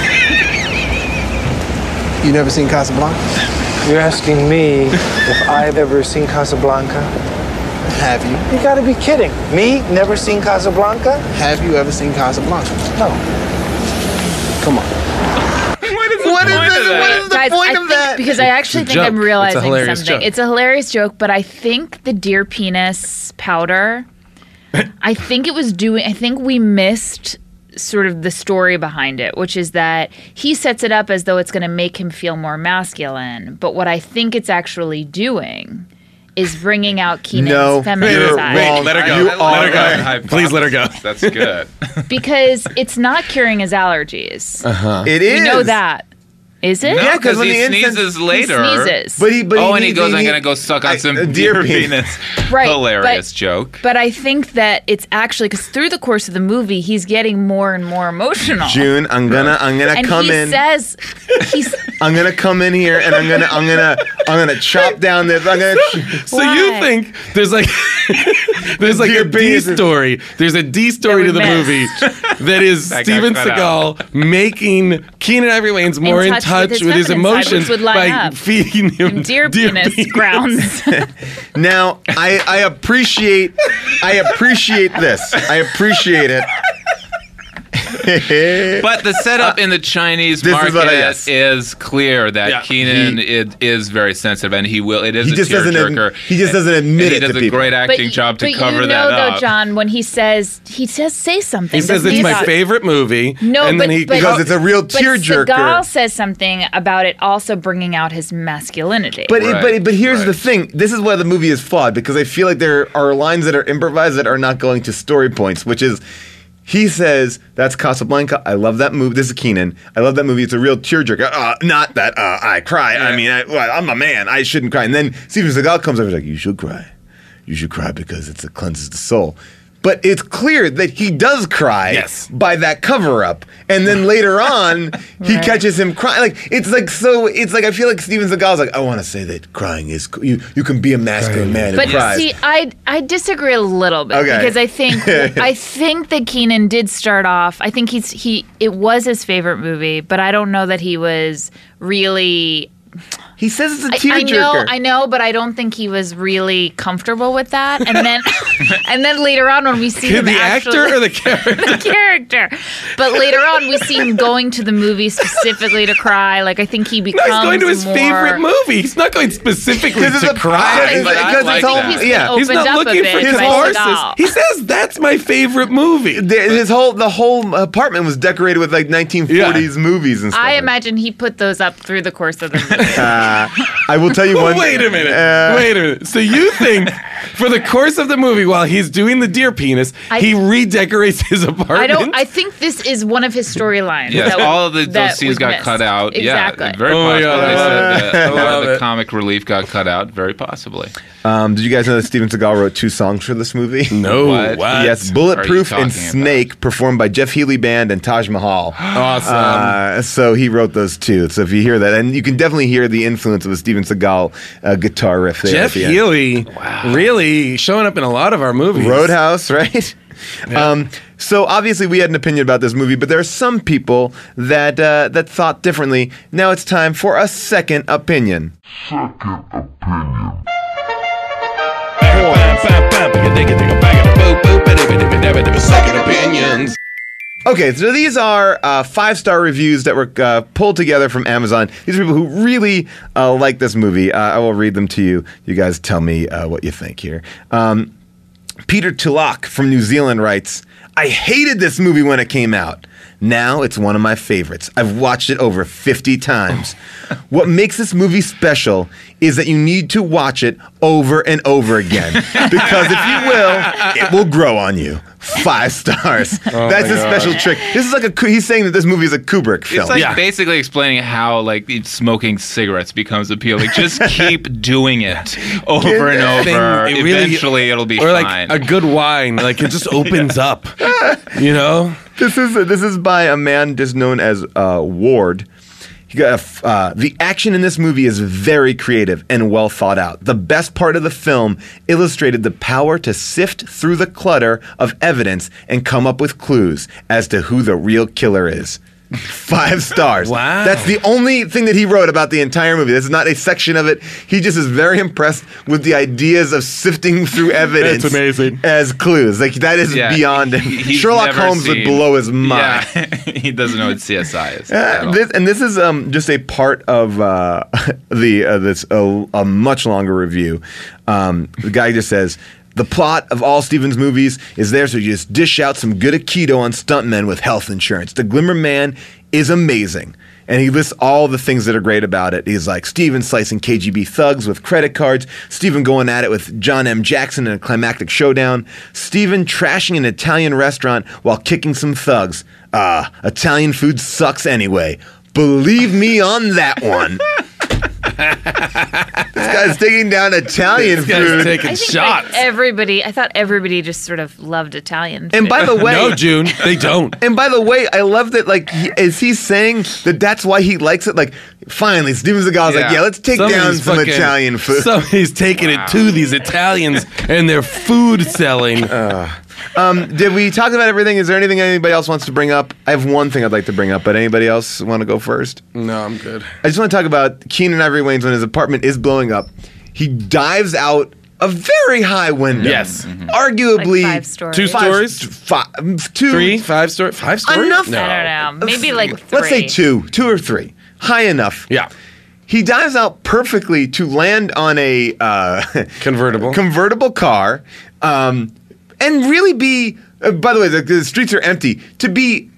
I: You never seen Casablanca?
J: You're asking me if I've ever seen Casablanca?
I: Have you?
J: You gotta be kidding. Me? Never seen Casablanca?
I: Have you ever seen Casablanca?
J: No.
I: Come on.
F: What is the
B: What is
F: point
B: this?
F: of that?
B: What is the
E: Guys,
B: point
E: I
B: of
E: think,
B: that?
E: because I actually
D: It's a
E: think I'm
D: joke.
E: realizing
D: It's a hilarious
E: something.
D: joke.
E: It's a hilarious joke, but I think the deer penis powder, I think it was doing, I think we missed sort of the story behind it, which is that he sets it up as though it's going to make him feel more masculine. But what I think it's actually doing is bringing out Keenan's
B: No,
E: feminine
B: you're
E: side.
B: wrong.
D: Let her go.
B: You
D: Let
B: are
D: her go.
B: right.
D: Please let her go.
F: That's good.
E: Because it's not curing his allergies.
B: It is.
E: We know that. Is it?
F: No,
B: Yeah, 'cause
F: because
B: when
F: he
B: the incense-
F: sneezes
E: He
F: later.
E: sneezes.
B: But he, but
F: oh,
B: he
F: and he
B: needs-
F: goes, I'm
B: need-
F: going to go suck on
B: I-
F: some
B: a
F: deer,
B: penis.
F: penis.
E: Right,
F: Hilarious
E: but-
F: joke.
E: But I think that it's actually because through the course of the movie, he's getting more and more emotional.
B: June, I'm gonna, I'm gonna
E: and
B: come
E: he
B: in.
E: says, he's
B: I'm gonna come in here and I'm gonna, I'm gonna, I'm gonna chop down this. I'm gonna.
D: So you
E: Why?
D: think there's like there's like
B: Deer
D: a D
B: penis.
D: story. There's a D story
E: That
D: to
E: we
D: the
E: missed.
D: movie that is
F: That got
D: Steven
F: cut
D: Seagal making Keenan Ivory Wayans more in
E: touch
D: touch,
E: with his
D: with his
E: feminine side,
D: emotions
E: which would line
D: by
E: up.
D: feeding him
E: deer, penis, grounds.
B: Now, I, I appreciate, I appreciate this. I appreciate it.
F: But the setup in the Chinese
B: This is
F: market
B: what I guess.
F: is clear that
D: Yeah.
F: Keenan it is very sensitive, and he will. It is
B: He
F: a
B: just doesn't ad-
F: tearjerker.
B: he just doesn't admit
F: and he
B: it to
F: does a
B: people.
F: great acting
E: but,
F: job to
E: but
F: cover
E: you know,
F: that
E: though,
F: up.
E: John, when he says he says say something.
D: He says
E: doesn't
D: it's my
E: about-
D: favorite movie.
E: No,
D: and
E: but,
D: then he
E: but
B: Because it's a real
E: but
B: tearjerker.
E: Seagal says something about it also bringing out his masculinity.
B: But it,
F: Right,
B: but but here's
F: right.
B: the thing. This is why the movie is flawed because I feel like there are lines that are improvised that are not going to story points, which is. He says, that's Casablanca. I love that movie. This is Keenan. I love that movie. It's a real tearjerker. Uh, not that uh, I cry. I mean, I, well, I'm a man. I shouldn't cry. And then Steven Seagal comes over and is like, you should cry. You should cry because it's, it cleanses the soul. but it's clear that he does cry
D: Yes.
B: by that cover up. And then later on, he
E: Right.
B: catches him crying. Like, it's like, so, it's like, I feel like Steven Seagal's like, I want to say that crying is, cool. you you can be a masculine man
E: But
B: who cries.
E: see, I I disagree a little bit
B: Okay.
E: because I think I think that Keenan did start off. I think he's he it was his favorite movie, but I don't know that he was really.
B: He says it's a
E: I, I know,
B: tearjerker.
E: I know, but I don't think he was really comfortable with that. And then, and then later on, when we see him
D: the
E: actually,
D: actor or the character?
E: the character. But later on, we see him going to the movie specifically to cry. Like I think he
D: No,
E: becomes
D: he's going to his
E: more,
D: favorite movie. He's not going specifically
B: Because
D: to
B: it's a-
D: cry.
B: because
F: but I
B: it's
F: like
B: all-
F: that.
E: He's been
B: yeah.
E: opened
D: He's not
E: up
D: looking
E: a bit
D: for his
E: by
D: horses.
E: Seagal.
D: He says that's my favorite movie.
B: There- his whole the whole apartment was decorated with like nineteen forties movies and stuff.
E: I
B: like
E: imagine he put those up through the course of the movie.
B: that. I will tell you one.
D: Wait a minute.
B: Uh,
D: Wait a minute. So you think for the course of the movie, while he's doing the deer penis,
E: I-
D: he redecorates his apartment?
E: I don't. I think this is one of his storylines.
F: Yes,
E: that-
F: all of the,
E: that
F: those scenes
E: we've
F: got
E: missed.
F: cut out.
E: Exactly.
F: Yeah, very
D: Oh my
F: possible.
D: God,
F: They
D: I love
F: said that a
D: I
F: lot
D: love
F: of the
D: it.
F: comic relief got cut out. Very possibly.
B: Um, did you guys know that Steven Seagal wrote two songs for this movie?
D: No.
F: What?
D: What?
B: Yes,
F: are
B: Bulletproof
F: you
B: and
F: talking
B: Snake, performed by Jeff Healey Band and Taj Mahal.
D: Awesome.
B: Uh, so he wrote those two. So if you hear that, and you can definitely hear the influence of the Steven Seagal uh, guitar riff there.
D: Jeff
B: at the end.
D: Healey really showing up in a lot of our movies.
B: Roadhouse, right? Um, so obviously we had an opinion about this movie, but there are some people that uh, that thought differently. Now it's time for a second opinion.
D: Second opinions.
B: Okay, so these are uh, five-star reviews that were uh, pulled together from Amazon. These are people who really uh, like this movie. Uh, I will read them to you. You guys tell me uh, what you think here. Um, Peter Tulloch from New Zealand writes, I hated this movie when it came out. Now it's one of my favorites. I've watched it over fifty times. What makes this movie special is that you need to watch it over and over again. Because if you will, it will grow on you. Five stars. That's a special trick. This is like a, he's saying that this movie is a Kubrick film.
F: It's like
D: Yeah.
F: basically explaining how like smoking cigarettes becomes appealing. Just keep doing it over and
D: Thing-
F: over.
D: it really-
F: Eventually, it'll be
D: Or like
F: fine.
D: a good wine, like it just opens up. You know?
B: This is this is by a man just known as uh, Ward. He got a f- uh, the action in this movie is very creative and well thought out. The best part of the film illustrated the power to sift through the clutter of evidence and come up with clues as to who the real killer is. Five stars.
D: Wow.
B: That's the only thing that he wrote about the entire movie. This is not a section of it. He just is very impressed with the ideas of sifting through evidence.
D: That's amazing.
B: As clues. Like that is
F: Yeah,
B: beyond him.
F: he- he's
B: Sherlock
F: never
B: Holmes would
F: seen-
B: blow his mind.
F: Yeah, he doesn't know what C S I is. at
B: Uh,
F: all.
B: this, and this is um, just a part of uh, the uh, this uh, a much longer review. Um, the guy just says the plot of all Stevens movies is there, so you just dish out some good Aikido on stuntmen with health insurance. The Glimmer Man is amazing. And he lists all the things that are great about it. He's like Steven slicing K G B thugs with credit cards, Steven going at it with John M. Jackson in a climactic showdown, Steven trashing an Italian restaurant while kicking some thugs. Ah, Italian food sucks anyway. Believe me on that one. This guy's taking down Italian
D: This guy's
B: food.
D: taking
E: I think
D: shots.
E: like everybody. I thought everybody just sort of loved Italian.
B: And
E: food.
B: by the way,
D: No, June, they don't.
B: And by the way, I love that. Like, he, is he saying that that's why he likes it? Like, finally, Steven Seagal's like,
F: Yeah.
B: yeah, let's take down
D: Somebody's
B: some
D: fucking-
B: Italian food.
D: Somebody's taking it to these Italians and their food selling.
B: Um, did we talk about everything? Is there anything anybody else wants to bring up? I have one thing I'd like to bring up, but anybody else want to go first?
D: No, I'm good.
B: I just want to talk about Keenan Ivory Wayans when his apartment is blowing up. He dives out a very high window.
D: Yes.
B: Arguably
E: Like five stories.
D: Two
B: five-
D: stories?
B: Five, two,
D: Three, five story, five stories?
B: Enough.
D: No.
E: I don't know. Maybe like three.
B: Let's say two, two or three. High enough.
D: Yeah.
B: He dives out perfectly to land on a uh,
D: Convertible.
B: convertible car, um, and really be. Uh, by the way, the, the streets are empty. To be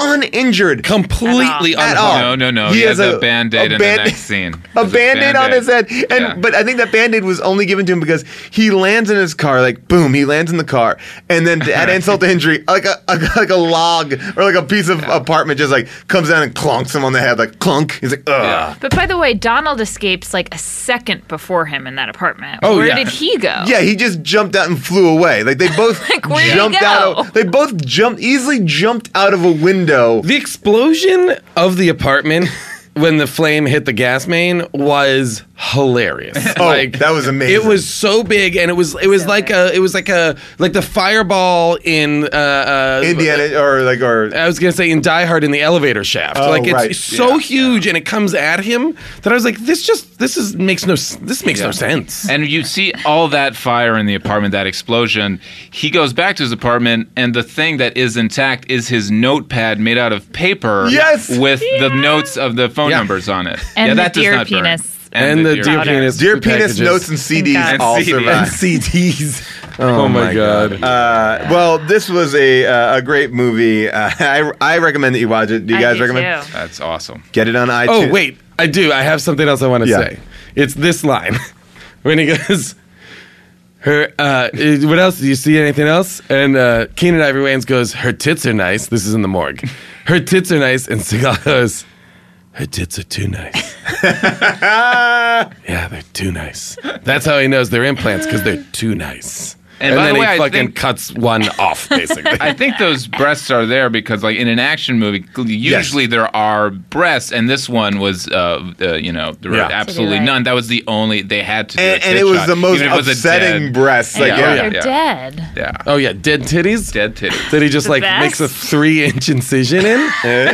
B: uninjured.
D: Completely
B: At all.
F: No, no, no.
B: He
F: He,
B: has
F: has
B: a-
F: a, band-aid
B: a
F: in
B: band-
F: the next scene.
B: A
F: There's
B: band-aid on his head. And
F: Yeah.
B: but I think that band-aid was only given to him because he lands in his car, like boom, he lands in the car. And then to add insult to injury, like a, a like a log or like a piece of apartment just like comes down and clunks him on the head, like clunk. He's like, ugh.
E: But by the way, Donald escapes like a second before him in that apartment.
B: Oh,
E: Where
B: yeah.
E: did he go?
B: Yeah, he just jumped out and flew away. Like they both
E: Like, where'd he
B: jumped
E: go?
B: out of they both jumped easily jumped out of a window.
D: The explosion of the apartment when the flame hit the gas main was hilarious.
B: Oh, that was amazing.
D: It was so big, and it was it was like a it was like a like the fireball in uh, uh,
B: Indiana or like or
D: I was gonna say in Die Hard in the elevator shaft.
B: Oh,
D: like it's
B: right.
D: so huge, and it comes at him that I was like, this just this is makes no s- this makes no
F: Yeah.
D: sense.
F: And you see all that fire in the apartment, that explosion. He goes back to his apartment, and the thing that is intact is his notepad made out of paper
B: Yes!
F: with the notes of the phone
D: Yeah.
F: numbers on it.
E: And
F: yeah,
E: the
F: that does
E: dear
F: not burn.
E: penis.
D: And the dear
E: powder.
D: penis,
B: Dear
D: food
B: penis
D: packages.
B: notes and C Ds
E: God.
B: all
F: And C Ds.
B: survived.
D: and C Ds. Oh, my god.
B: Uh, well, this was a uh, a great movie. Uh, I I recommend that you watch it. Do you
E: I
B: guys
E: do
B: recommend?
E: too.
F: That's awesome.
B: Get it on iTunes.
D: Oh wait, I do. I have something else I want to
B: Yeah.
D: say. It's this line when he goes, "Her." Uh, what else? Do you see anything else? And uh, Keenan Ivory Wayans goes, "Her tits are nice." This is in the morgue. Her tits are nice, and Seagal goes, "Her tits are too nice." Yeah, they're too nice. That's how he knows they're implants because they're too nice.
F: And
D: And,
F: by
D: then
F: the way,
D: he
F: I
D: fucking
F: think-
D: cuts one off, basically.
F: I think those breasts are there because, like, in an action movie, usually there are breasts, and this one was, uh, uh, you know, there were
B: Yeah.
F: absolutely
E: right.
F: none. That was the only they had to do.
B: And,
F: a
B: and
F: tit
B: it was
F: shot,
B: the most
F: even if it was a
B: upsetting
F: dead-
B: breasts. Like,
F: Yeah.
B: yeah.
E: They're
F: Yeah.
E: dead.
F: Yeah,
D: Oh yeah, dead titties.
F: dead titties.
D: That he just
E: The
D: like
E: best.
D: makes a three-inch incision in.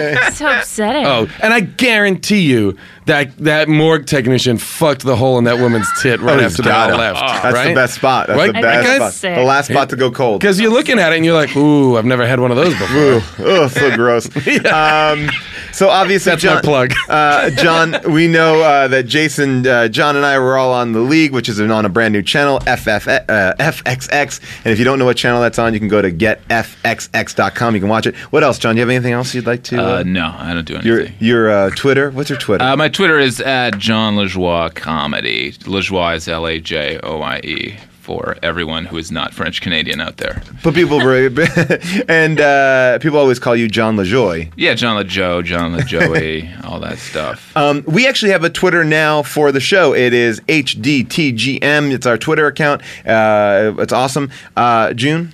E: So upsetting.
D: Oh, and I guarantee you that that morgue technician fucked the hole in that woman's tit right
B: Oh, he's
D: after they
B: got
D: all
B: it.
D: left.
B: That's
D: right?
B: the best spot. That's
D: Right?
B: the
E: I
B: best
E: think
B: spot.
E: it's sick.
B: The last spot to go cold.
D: Because you're looking at it and you're like, ooh, I've never had one of those before.
B: Oh, so gross. Um, so obviously,
D: That's
B: John,
D: my plug.
B: uh, John, we know uh, that Jason, uh, John, and I were all on The League, which is on a brand new channel, F F, uh, F X X. And if you don't know what channel that's on, you can go to get f x x dot com. You can watch it. What else, John? Do you have anything else you'd like to?
F: Uh, no, I don't do
B: your
F: anything.
B: your uh, Twitter. What's your Twitter?
F: Uh, my Twitter is at John Lajoie Comedy. Lajoie is L A J O I E for everyone who is not French Canadian out there.
B: but people were- and uh, people always call you John LaJoy.
F: Yeah, John LaJoe, John LaJoey, all that stuff.
B: Um, we actually have a Twitter now for the show. It is H D T G M. It's our Twitter account. Uh, it's awesome. Uh, June?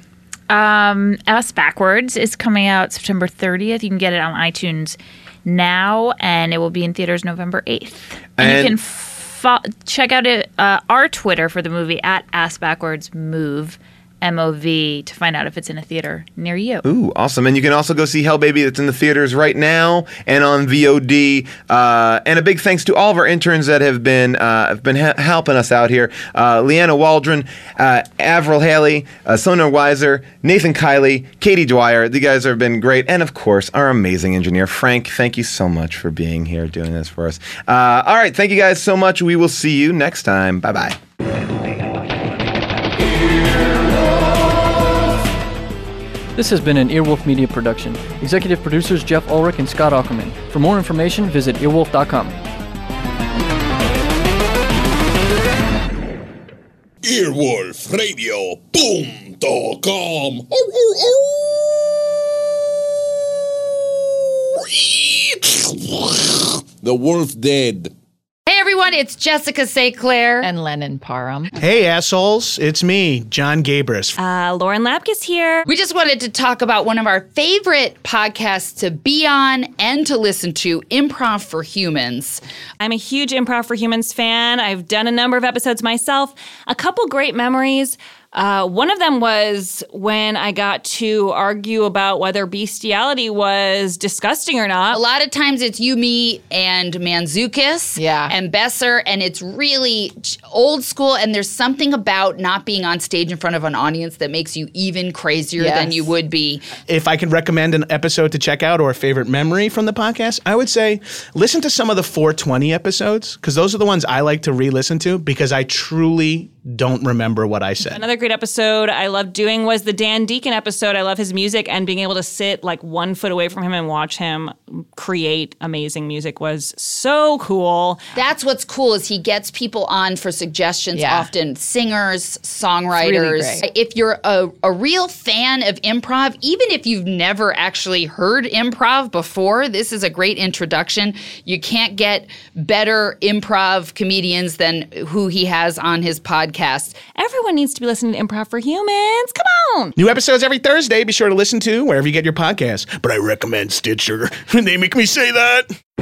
E: Um, Us Backwards is coming out September thirtieth. You can get it on iTunes now, and it will be in theaters November eighth. And,
B: And-
E: you can fo- check out it, uh, our Twitter for the movie at Ass Backwards Move, M O V, to find out if it's in a theater near you.
B: Ooh, awesome. And you can also go see Hell Baby. That's in the theaters right now and on V O D. Uh, and a big thanks to all of our interns that have been uh, have been ha- helping us out here. Uh, Leanna Waldron, uh, Avril Haley, uh, Sonar Weiser, Nathan Kiley, Katie Dwyer. You guys have been great. And of course, our amazing engineer, Frank. Thank you so much for being here doing this for us. Uh, all right. Thank you guys so much. We will see you next time. Bye-bye.
K: This has been an Earwolf Media production. Executive producers Jeff Ulrich and Scott Ackerman. For more information, visit earwolf dot com.
L: earwolf radio punto com. The wolf dead.
M: Hey everyone, it's Jessica Saint Clair and Lennon Parham.
N: Hey assholes, it's me, John Gabris.
M: Uh, Lauren Lapkus here. We just wanted to talk about one of our favorite podcasts to be on and to listen to, Improv for Humans.
O: I'm a huge Improv for Humans fan. I've done a number of episodes myself. A couple great memories. Uh, one of them was when I got to argue about whether bestiality was disgusting or not.
M: A lot of times it's you, me, and Manzukis
O: Yeah.
M: and Besser, and it's really old school, and there's something about not being on stage in front of an audience that makes you even crazier
N: Yes.
M: than you would be.
N: If I could recommend an episode to check out or a favorite memory from the podcast, I would say listen to some of the four twenty episodes, because those are the ones I like to re-listen to, because I truly don't remember what I said.
O: Another great episode I loved doing was the Dan Deacon episode. I love his music, and being able to sit like one foot away from him and watch him create amazing music was so cool.
M: That's what's cool is he gets people on for suggestions,
P: Yeah.
M: often singers, songwriters.
P: really great.
M: If you're a, a real fan of improv, even if you've never actually heard improv before, this is a great introduction. You can't get better improv comedians than who he has on his podcast.
O: Everyone needs to be listening to Improv for Humans. Come on.
N: New episodes every Thursday. Be sure to listen to wherever you get your podcasts. But I recommend Stitcher. They make me say that.